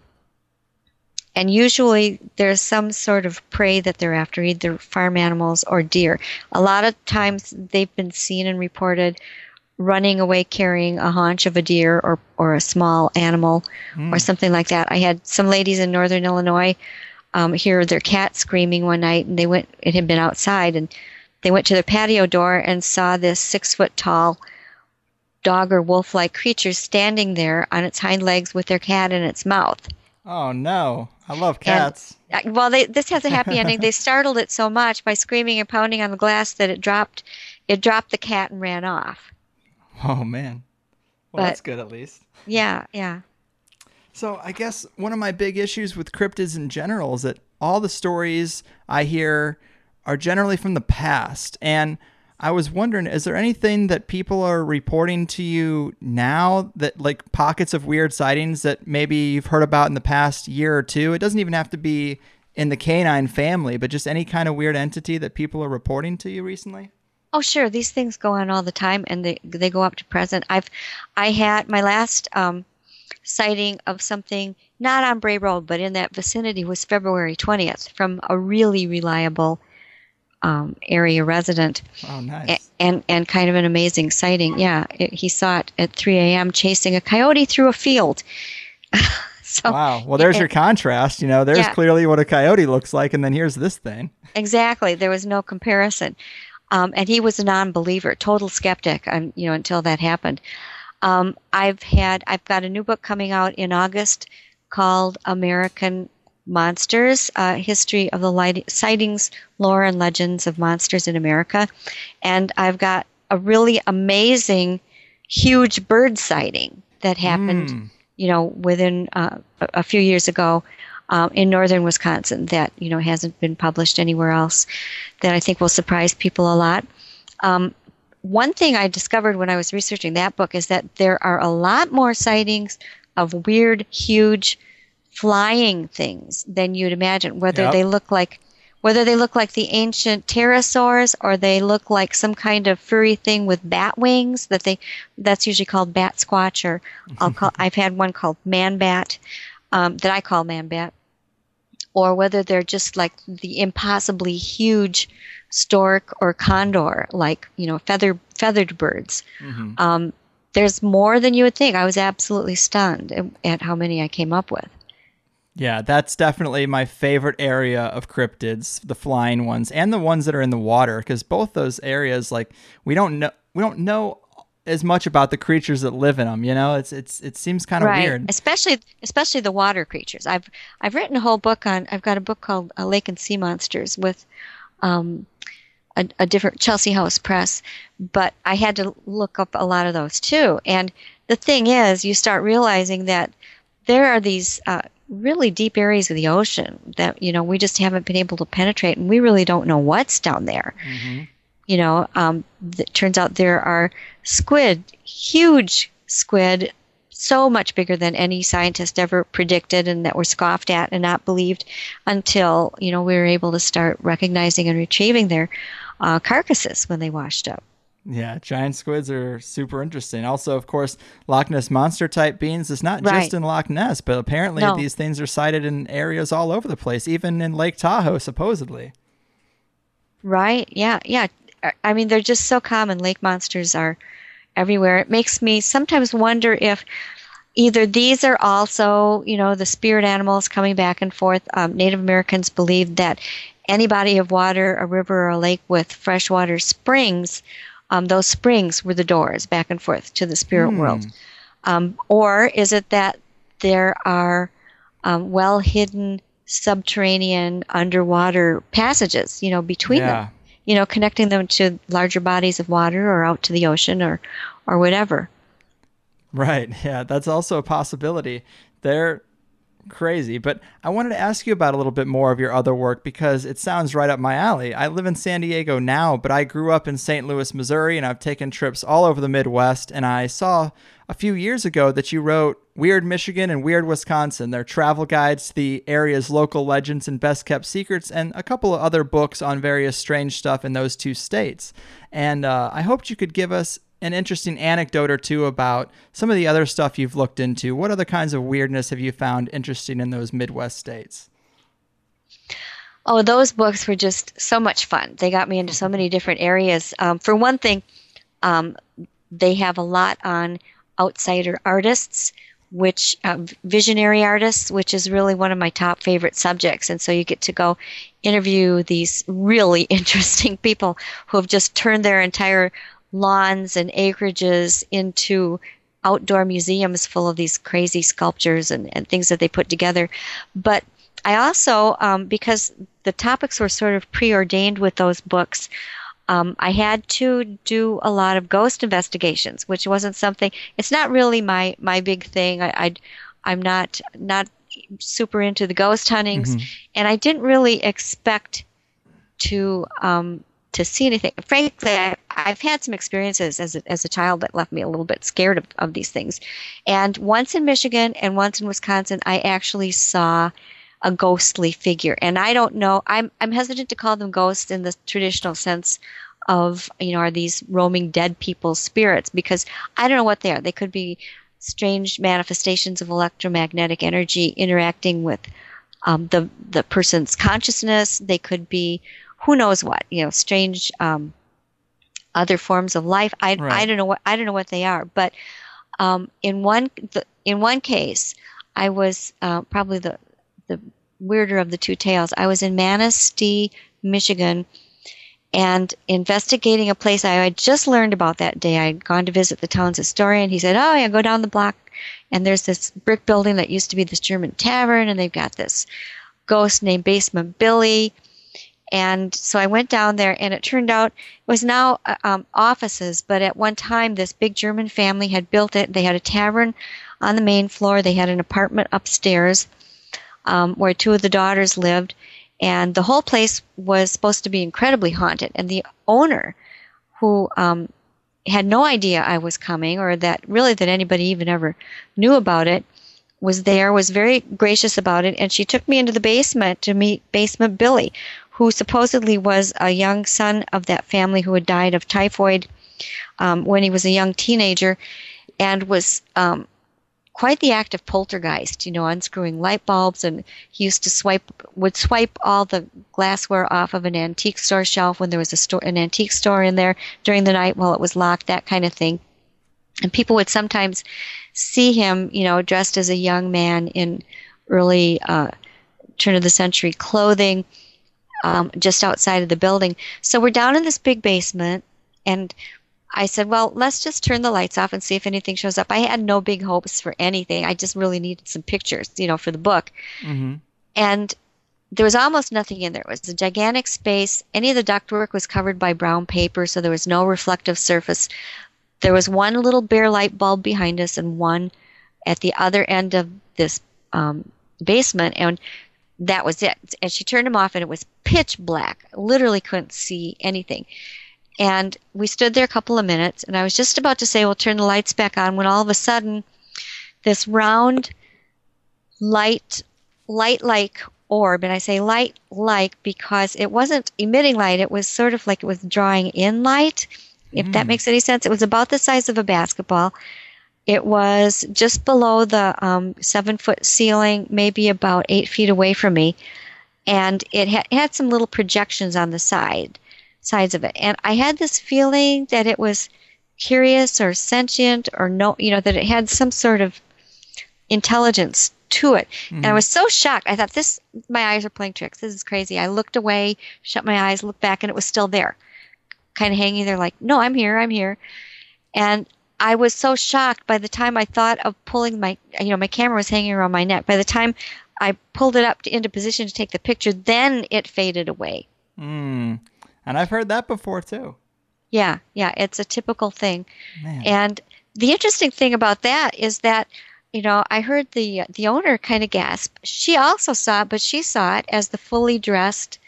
E: and usually there's some sort of prey that they're after, either farm animals or deer. A lot of times they've been seen and reported running away carrying a haunch of a deer or or a small animal mm. or something like that. I had some ladies in northern Illinois um, hear their cat screaming one night, and they went. It had been outside, and they went to their patio door and saw this six foot tall dog or wolf-like creature standing there on its hind legs with their cat in its mouth.
B: Oh no! I love cats.
E: And, well, they, this has a happy ending. They startled it so much by screaming and pounding on the glass that it dropped. It dropped the cat and ran off.
B: Oh man! Well,
E: But-
B: that's good at least.
E: Yeah, yeah.
B: So I guess one of my big issues with cryptids in general is that all the stories I hear are generally from the past. And I was wondering, is there anything that people are reporting to you now, that like pockets of weird sightings that maybe you've heard about in the past year or two? It doesn't even have to be in the canine family, but just any kind of weird entity that people are reporting to you recently?
E: Oh, sure. These things go on all the time, and they they go up to present. I've I had my last um, sighting of something not on Bray Road, but in that vicinity was February twentieth from a really reliable um, area resident.
B: Oh, nice.
E: A- and and kind of an amazing sighting. Yeah, it, he saw it at three a.m. chasing a coyote through a field. So,
B: Wow. Well, there's
E: yeah.
B: your contrast. You know, there's
E: Yeah.
B: clearly what a coyote looks like, and then here's this thing.
E: Exactly. There was no comparison. Um, and he was a non-believer, total skeptic, um, you know, until that happened. Um, I've had, I've got a new book coming out in August called American Monsters, uh, History of the Light- Sightings, Lore, and Legends of Monsters in America. And I've got a really amazing, huge bird sighting that happened,
B: Mm.
E: you know, within uh, a, a few years ago. Um, in northern Wisconsin that, you know, hasn't been published anywhere else, that I think will surprise people a lot. Um, one thing I discovered when I was researching that book is that there are a lot more sightings of weird, huge, flying things than you'd imagine. Whether
B: Yep.
E: they look like, whether they look like the ancient pterosaurs, or they look like some kind of furry thing with bat wings. That they, that's usually called bat squatch, or I'll call. I've had one called man bat, um, that I call man bat. or whether they're just like the impossibly huge stork or condor, like, you know, feather, feathered birds.
B: Mm-hmm.
E: Um, there's more than you would think. I was absolutely stunned at, at how many I came up with.
B: Yeah, that's definitely my favorite area of cryptids, the flying ones and the ones that are in the water, because both those areas, like, we don't know, we don't know as much about the creatures that live in them. You know, it's it's it seems kind of
E: right.
B: weird,
E: especially especially the water creatures. I've I've written a whole book on. I've got a book called uh, Lake and Sea Monsters with um, a, a different Chelsea House Press, but I had to look up a lot of those too. And the thing is, you start realizing that there are these uh, really deep areas of the ocean that, you know, we just haven't been able to penetrate, and we really don't know what's down there.
B: Mm-hmm.
E: You know, um, it turns out there are squid, huge squid, so much bigger than any scientist ever predicted, and that were scoffed at and not believed until, you know, we were able to start recognizing and retrieving their uh, carcasses when they washed up.
B: Yeah, giant squids are super interesting. Also, of course, Loch Ness Monster type beings is not
E: Right.
B: just in Loch Ness, but apparently
E: No.
B: these things are sighted in areas all over the place, even in Lake Tahoe, supposedly.
E: Right? Yeah, yeah. I mean, they're just so common. Lake monsters are everywhere. It makes me sometimes wonder if either these are also, you know, the spirit animals coming back and forth. Um, Native Americans believed that any body of water, a river or a lake with freshwater springs, um, those springs were the doors back and forth to the spirit
B: Hmm.
E: world. Um, or is it that there are um, well-hidden subterranean underwater passages, you know, between
B: Yeah.
E: them? You know, connecting them to larger bodies of water or out to the ocean or, or whatever.
B: Right. Yeah, that's also a possibility. They're crazy. But I wanted to ask you about a little bit more of your other work because it sounds right up my alley. I live in San Diego now, but I grew up in Saint Louis, Missouri, and I've taken trips all over the Midwest. And I saw a few years ago that you wrote Weird Michigan and Weird Wisconsin. They're travel guides to the area's local legends and best kept secrets, and a couple of other books on various strange stuff in those two states. And uh, I hoped you could give us an interesting anecdote or two about some of the other stuff you've looked into. What other kinds of weirdness have you found interesting in those Midwest states?
E: Oh, those books were just so much fun. They got me into so many different areas. Um, for one thing, um, they have a lot on outsider artists, which uh, visionary artists, which is really one of my top favorite subjects. And so you get to go interview these really interesting people who have just turned their entire lawns and acreages into outdoor museums full of these crazy sculptures and, and things that they put together. But I also, um, because the topics were sort of preordained with those books, um, I had to do a lot of ghost investigations, which wasn't something, it's not really my, my big thing. I, I'd, I'm not, not super into the ghost huntings,
B: Mhm.
E: and I didn't really expect to, um, to see anything. Frankly, I, I've had some experiences as a, as a child that left me a little bit scared of, of these things. And once in Michigan and once in Wisconsin, I actually saw a ghostly figure. And I don't know, I'm I'm hesitant to call them ghosts in the traditional sense of, you know, are these roaming dead people's spirits, because I don't know what they are. They could be strange manifestations of electromagnetic energy interacting with um, the the person's consciousness. They could be who knows what, you know, strange um, other forms of life. I
B: Right.
E: I don't know what I don't know what they are. But um, in one the, in one case, I was uh, probably the the weirder of the two tales. I was in Manistee, Michigan, and investigating a place I had just learned about that day. I'd gone to visit the town's historian. He said, oh, yeah, go down the block, and there's this brick building that used to be this German tavern, and they've got this ghost named Basement Billy. And so I went down there, and it turned out it was now uh, um, offices, but at one time this big German family had built it. They had a tavern on the main floor. They had an apartment upstairs um, where two of the daughters lived, and the whole place was supposed to be incredibly haunted. And the owner, who um, had no idea I was coming, or that really that anybody even ever knew about it, was there, was very gracious about it, and she took me into the basement to meet Basement Billy, who supposedly was a young son of that family who had died of typhoid um, when he was a young teenager, and was um, quite the active poltergeist, you know, unscrewing light bulbs, and he used to swipe, would swipe all the glassware off of an antique store shelf when there was a store, an antique store in there during the night while it was locked, that kind of thing. And people would sometimes see him, you know, dressed as a young man in early uh, turn of the century clothing, um, just outside of the building. So we're down in this big basement, and I said, well, let's just turn the lights off and see if anything shows up. I had no big hopes for anything. I just really needed some pictures, you know, for the book. Mm-hmm. And there was almost nothing in there. It was a gigantic space. Any of the ductwork was covered by brown paper, so there was no reflective surface. There was one little bare light bulb behind us and one at the other end of this um, basement, and that was it. And she turned them off, and it was pitch black. Literally couldn't see anything. And we stood there a couple of minutes, and I was just about to say, well, turn the lights back on, when all of a sudden this round light, light-like orb, and I say light-like because it wasn't emitting light. It was sort of like it was drawing in light, if mm. that makes any sense. It was about the size of a basketball. It was just below the um, seven-foot ceiling, maybe about eight feet away from me, and it ha- had some little projections on the side, sides of it. And I had this feeling that it was curious or sentient, or no, you know, that it had some sort of intelligence to it. Mm. And I was so shocked. I thought, this, my eyes are playing tricks. This is crazy. I looked away, shut my eyes, looked back, and it was still there, kind of hanging there like, no, I'm here, I'm here. And I was so shocked by the time I thought of pulling my, you know, my camera was hanging around my neck. By the time I pulled it up to, into position to take the picture, then it faded away.
B: Mm. And I've heard that before too.
E: Yeah, yeah, it's a typical thing.
B: Man.
E: And the interesting thing about that is that, you know, I heard the the owner kind of gasp. She also saw it, but she saw it as the fully dressed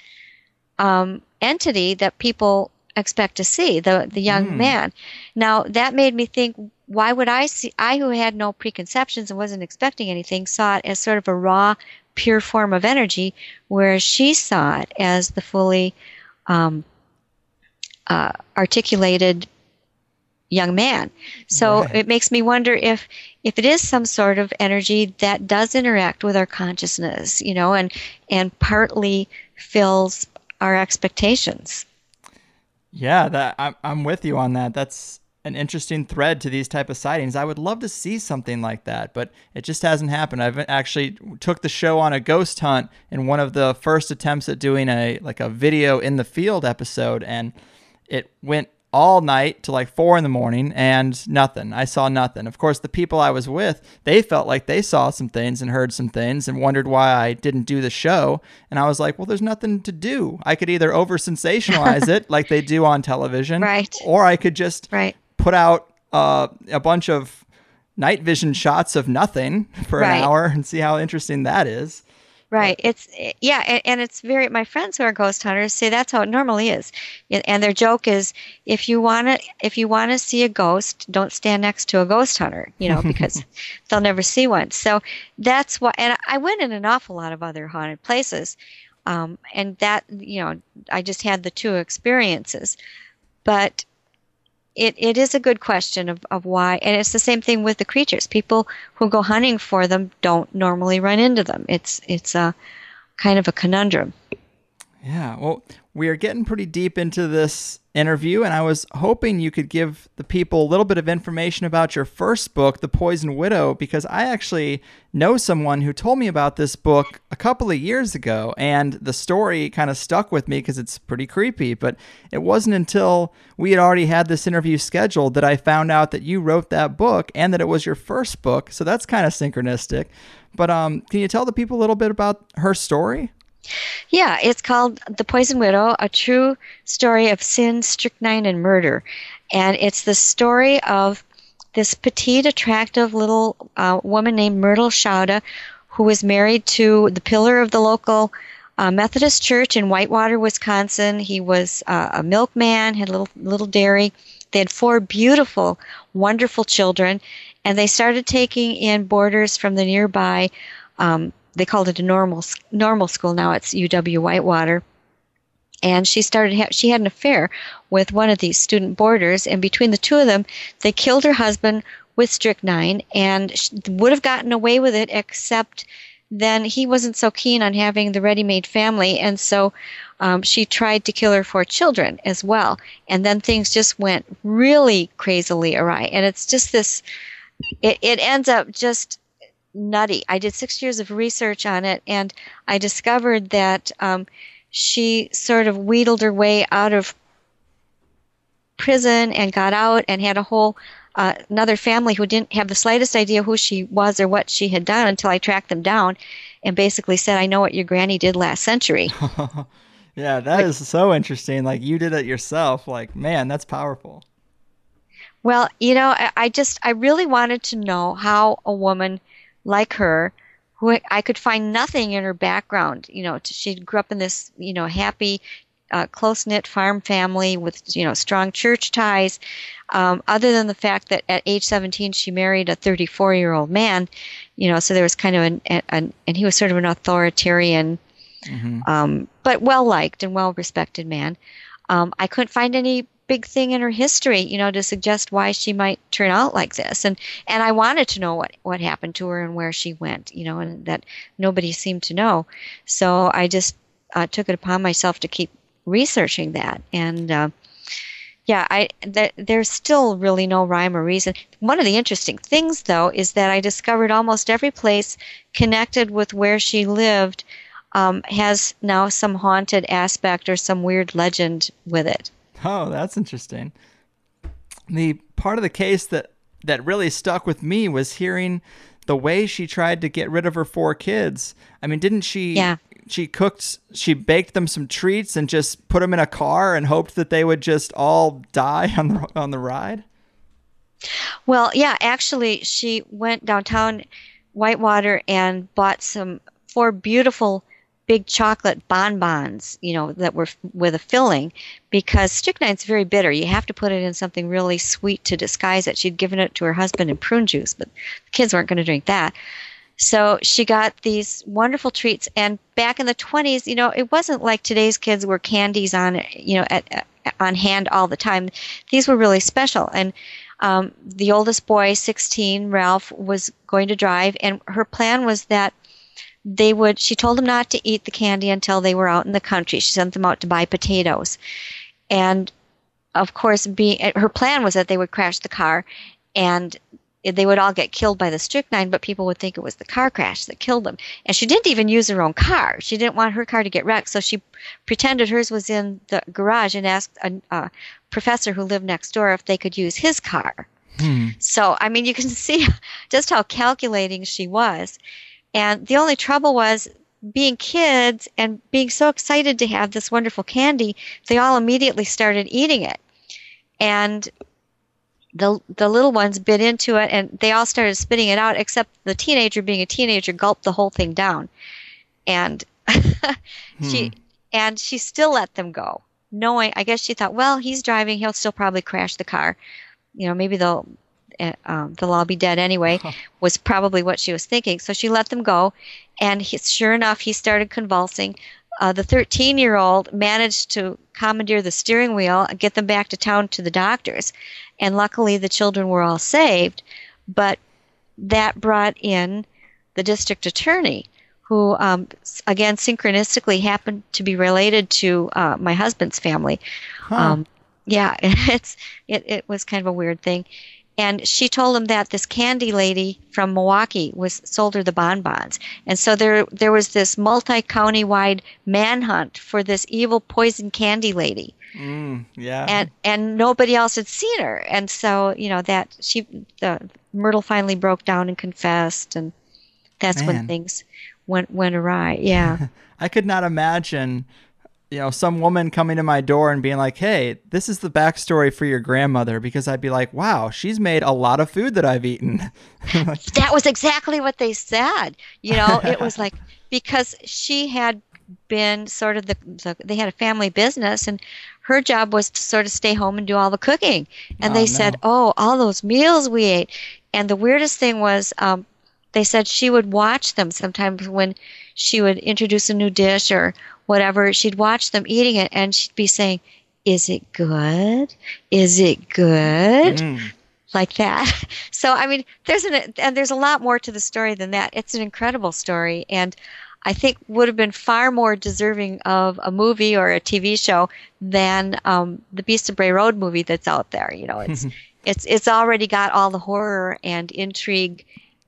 E: um, entity that people expect to see, the the young mm. man. Now, that made me think, why would I see, I who had no preconceptions and wasn't expecting anything, saw it as sort of a raw, pure form of energy, whereas she saw it as the fully um, uh, articulated young man. So right. It makes me wonder if if it is some sort of energy that does interact with our consciousness, you know, and and partly fills our expectations.
B: Yeah, that I'm I'm with you on that. That's an interesting thread to these type of sightings. I would love to see something like that, but it just hasn't happened. I've actually took the show on a ghost hunt in one of the first attempts at doing a like a video in the field episode, and it went all night to like four in the morning and nothing. I saw nothing. Of course, the people I was with, they felt like they saw some things and heard some things and wondered why I didn't do the show. And I was like, well, there's nothing to do. I could either over sensationalize it like they do on television,
E: right,
B: or I could just
E: right.
B: put out uh, a bunch of night vision shots of nothing for
E: right.
B: an hour and see how interesting that is.
E: Right. It's yeah, and, and it's very. My friends who are ghost hunters say that's how it normally is, and their joke is, if you want to, if you want to see a ghost, don't stand next to a ghost hunter, you know, because they'll never see one. So that's why. And I went in an awful lot of other haunted places, um, and that, you know, I just had the two experiences, but it it is a good question of, of why, and it's the same thing with the creatures. People who go hunting for them don't normally run into them. It's it's a kind of a conundrum.
B: Yeah, well, we are getting pretty deep into this interview, and I was hoping you could give the people a little bit of information about your first book, The Poisoned Widow, because I actually know someone who told me about this book a couple of years ago, and the story kind of stuck with me because it's pretty creepy, but it wasn't until we had already had this interview scheduled that I found out that you wrote that book and that it was your first book, so that's kind of synchronistic. But um, can you tell the people a little bit about her story?
E: Yeah, it's called The Poisoned Widow, a true story of sin, strychnine, and murder. And it's the story of this petite, attractive little uh, woman named Myrtle Schauda, who was married to the pillar of the local uh, Methodist church in Whitewater, Wisconsin. He was uh, a milkman, had a little, little dairy. They had four beautiful, wonderful children, and they started taking in boarders from the nearby um they called it a normal normal school. Now it's U W Whitewater. And she started. Ha- she had an affair with one of these student boarders, and between the two of them, they killed her husband with strychnine and sh- would have gotten away with it, except then he wasn't so keen on having the ready-made family, and so um, she tried to kill her four children as well. And then things just went really crazily awry. And it's just this, it, it ends up just nutty. I did six years of research on it, and I discovered that um, she sort of wheedled her way out of prison and got out and had a whole uh, another family who didn't have the slightest idea who she was or what she had done until I tracked them down and basically said, I know what your granny did last century.
B: Yeah, that like, is so interesting. Like, you did it yourself. Like, man, that's powerful.
E: Well, you know, I, I just, I really wanted to know how a woman like her, who I could find nothing in her background, you know, she grew up in this, you know, happy, uh, close-knit farm family with, you know, strong church ties, um, other than the fact that at age seventeen she married a thirty-four-year-old man, you know, so there was kind of an, an and he was sort of an authoritarian, mm-hmm. um, but well-liked and well-respected man. Um, I couldn't find any big thing in her history, you know, to suggest why she might turn out like this. And and I wanted to know what, what happened to her and where she went, you know, and that nobody seemed to know. So I just uh, took it upon myself to keep researching that. And uh, yeah, I th- there's still really no rhyme or reason. One of the interesting things, though, is that I discovered almost every place connected with where she lived um, has now some haunted aspect or some weird legend with it.
B: Oh, that's interesting. The part of the case that, that really stuck with me was hearing the way she tried to get rid of her four kids. I mean, didn't she?
E: Yeah.
B: She cooked, she baked them some treats and just put them in a car and hoped that they would just all die on the on the ride?
E: Well, yeah, actually, she went downtown Whitewater and bought some four beautiful big chocolate bonbons, you know, that were with a filling, because strychnine's very bitter. You have to put it in something really sweet to disguise it. She'd given it to her husband in prune juice, but the kids weren't going to drink that. So she got these wonderful treats. And back in the twenties, you know, it wasn't like today's kids were candies on, you know, at, at, on hand all the time. These were really special. And um, the oldest boy, sixteen, Ralph, was going to drive, and her plan was that they would, she told them not to eat the candy until they were out in the country. She sent them out to buy potatoes. And of course, be, her plan was that they would crash the car and they would all get killed by the strychnine, but people would think it was the car crash that killed them. And she didn't even use her own car. She didn't want her car to get wrecked, so she pretended hers was in the garage and asked a, a professor who lived next door if they could use his car. Hmm. So, I mean, you can see just how calculating she was. And the only trouble was, being kids and being so excited to have this wonderful candy, they all immediately started eating it. And the the little ones bit into it, and they all started spitting it out, except the teenager, being a teenager, gulped the whole thing down. And she hmm. and she still let them go, knowing, I guess she thought, well, he's driving, he'll still probably crash the car. You know, maybe they'll uh, um, they'll all be dead anyway, was probably what she was thinking. So she let them go, and he, sure enough, he started convulsing. Uh, the thirteen-year-old managed to commandeer the steering wheel and get them back to town to the doctors. And luckily, the children were all saved. But that brought in the district attorney, who, um, again, synchronistically happened to be related to uh, my husband's family. Huh. Um, yeah, it's it, it was kind of a weird thing. And she told him that this candy lady from Milwaukee was sold her the bonbons. And so there there was this multi-county-wide manhunt for this evil poison candy lady.
B: Mm, yeah.
E: And and nobody else had seen her. And so, you know, that she the Myrtle finally broke down and confessed, and that's Man. when things went went awry. Yeah.
B: I could not imagine, you know, some woman coming to my door and being like, hey, this is the backstory for your grandmother, because I'd be like, wow, she's made a lot of food that I've eaten.
E: That was exactly what they said. You know, it was like, because she had been sort of the, the, they had a family business, and her job was to sort of stay home and do all the cooking. And oh, they no. said, oh, all those meals we ate. And the weirdest thing was, um, they said she would watch them sometimes when she would introduce a new dish or whatever. She'd watch them eating it, and she'd be saying, is it good? Is it good? Mm. like that. So, I mean, there's an and there's a lot more to the story than that. It's an incredible story, and I think would have been far more deserving of a movie or a T V show than um, the Beast of Bray Road movie that's out there. You know, it's it's it's already got all the horror and intrigue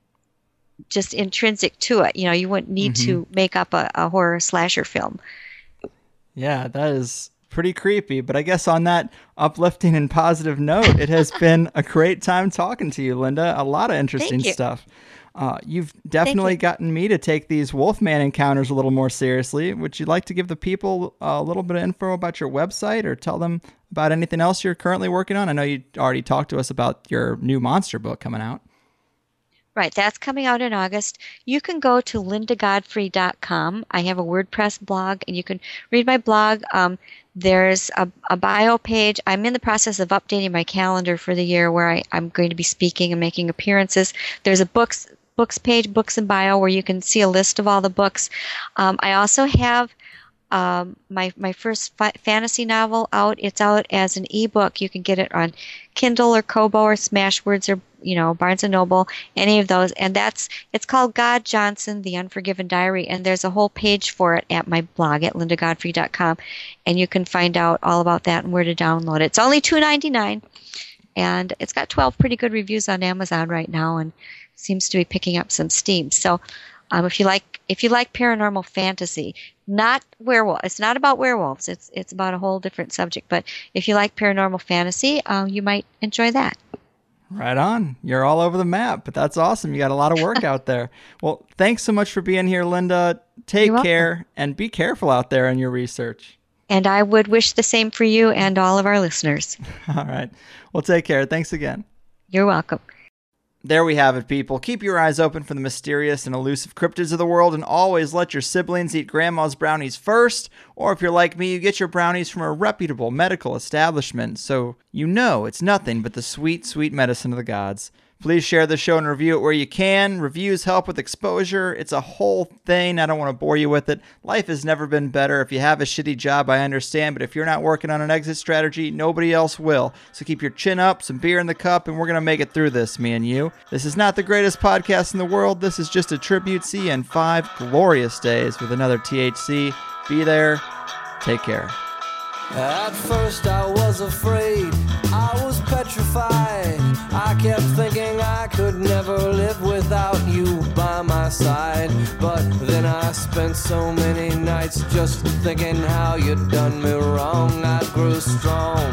E: just intrinsic to it. You know, you wouldn't need mm-hmm. to make up a, a horror slasher film.
B: Yeah, that is pretty creepy. But I guess on that uplifting and positive note, it has been a great time talking to you, Linda. A lot of interesting stuff. Uh, you've definitely you. gotten me to take these Wolfman encounters a little more seriously. Would you like to give the people a little bit of info about your website or tell them about anything else you're currently working on? I know you already talked to us about your new monster book coming out.
E: Right, that's coming out in August. You can go to linda godfrey dot com. I have a WordPress blog, and you can read my blog. Um, there's a, a bio page. I'm in the process of updating my calendar for the year where I, I'm going to be speaking and making appearances. There's a books books page, books and bio, where you can see a list of all the books. Um, I also have um, my my first fi- fantasy novel out. It's out as an ebook. You can get it on Kindle or Kobo or Smashwords or you know Barnes and Noble, any of those. And that's it's called God Johnson: The Unforgiven Diary. And there's a whole page for it at my blog at linda godfrey dot com, and you can find out all about that and where to download it. It's only two dollars and ninety-nine cents, and it's got twelve pretty good reviews on Amazon right now, and seems to be picking up some steam. So um, if you like if you like paranormal fantasy, not werewolf, it's not about werewolves. It's it's about a whole different subject. But if you like paranormal fantasy, um, you might enjoy that.
B: Right on. You're all over the map, but that's awesome. You got a lot of work out there. Well, thanks so much for being here, Linda. Take You're care welcome. And be careful out there in your research.
E: And I would wish the same for you and all of our listeners.
B: All right. Well, take care. Thanks again.
E: You're welcome.
B: There we have it, people. Keep your eyes open for the mysterious and elusive cryptids of the world, and always let your siblings eat grandma's brownies first, or if you're like me, you get your brownies from a reputable medical establishment, so you know it's nothing but the sweet, sweet medicine of the gods. Please share the show and review it where you can. Reviews help with exposure. It's a whole thing. I don't want to bore you with it. Life has never been better. If you have a shitty job, I understand. But if you're not working on an exit strategy, nobody else will. So keep your chin up, some beer in the cup, and we're going to make it through this, me and you. This is not the greatest podcast in the world. This is just a tribute. See you in five glorious days with another T H C. Be there. Take care.
F: At first I was afraid, I was petrified. I kept thinking I could never live without you by my side. But then I spent so many nights just thinking how you'd done me wrong. I grew strong,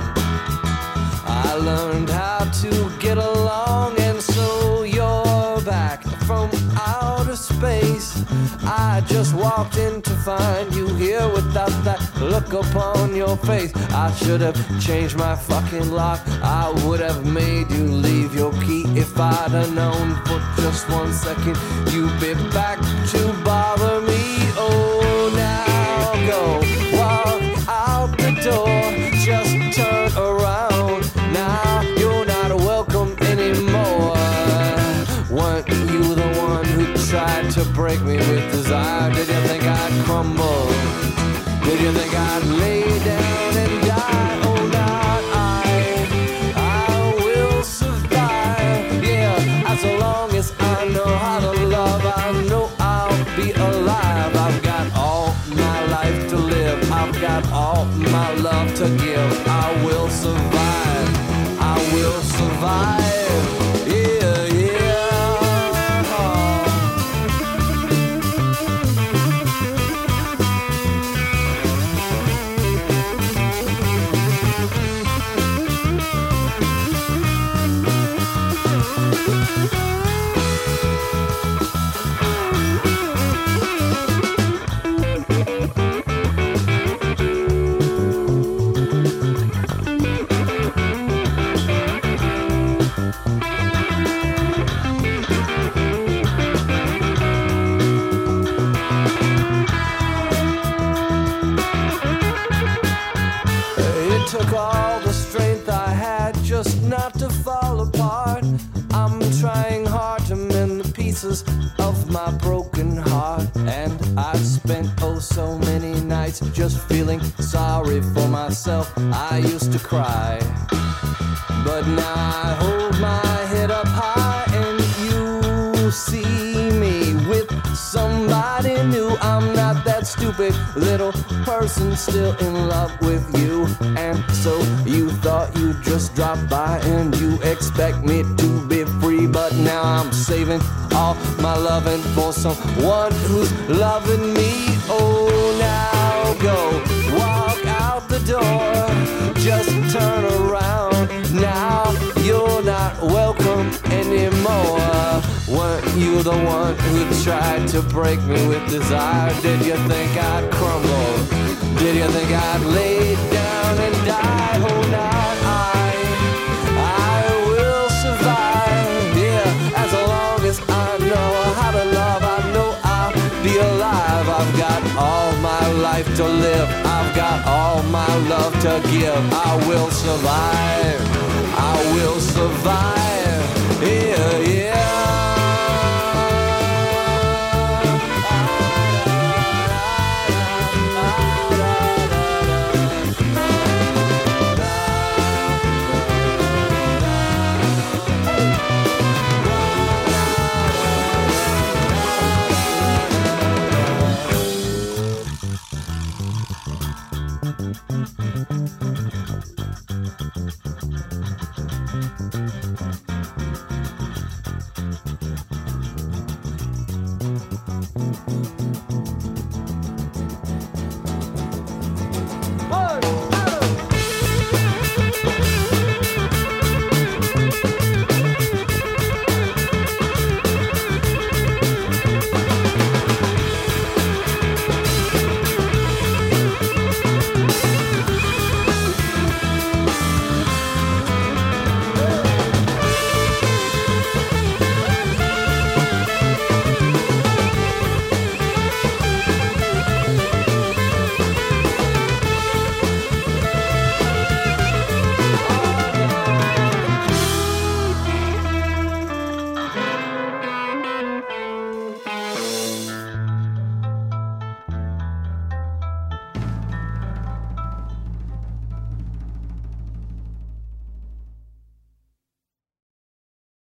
F: I learned how to get along. And so you're back from outer space. I just walked in to find you here without that look upon your face. I should have changed my fucking lock. I would have made you leave your key if I'd have known for just one second you'd be back to bother me. Oh, now go walk out the door, just turn around. Now you're not welcome anymore. Weren't you the one who tried to break me with desire? Did you think I'd crumble? Did you think I'd lay down and die? Oh, not I. I will survive. Yeah, as long as I know how to love, I know I'll be alive. I've got all my life to live. I've got all my love to give. I will survive. I will survive. Yeah, yeah. Took all the strength I had just not to fall apart. I'm trying hard to mend the pieces of my broken heart. And I've spent oh so many nights just feeling sorry for myself. I used to cry, But now I hold my head up high and you see me with somebody new. I'm not that stupid little person still in love with you. And so you thought you'd just drop by and you expect me to be free. But now I'm saving all my loving for someone who's loving me. Oh, now go walk out the door, just turn around. Now you're not welcome anymore. Weren't you the one who tried to break me with desire? Did you think I'd crumble? Did you think I'd lay down and die? Oh, now I, I will survive. Yeah, as long as I know how to love, I know I'll be alive. I've got all my life to live. I've got all my love to give. I will survive. I will survive. Yeah, yeah.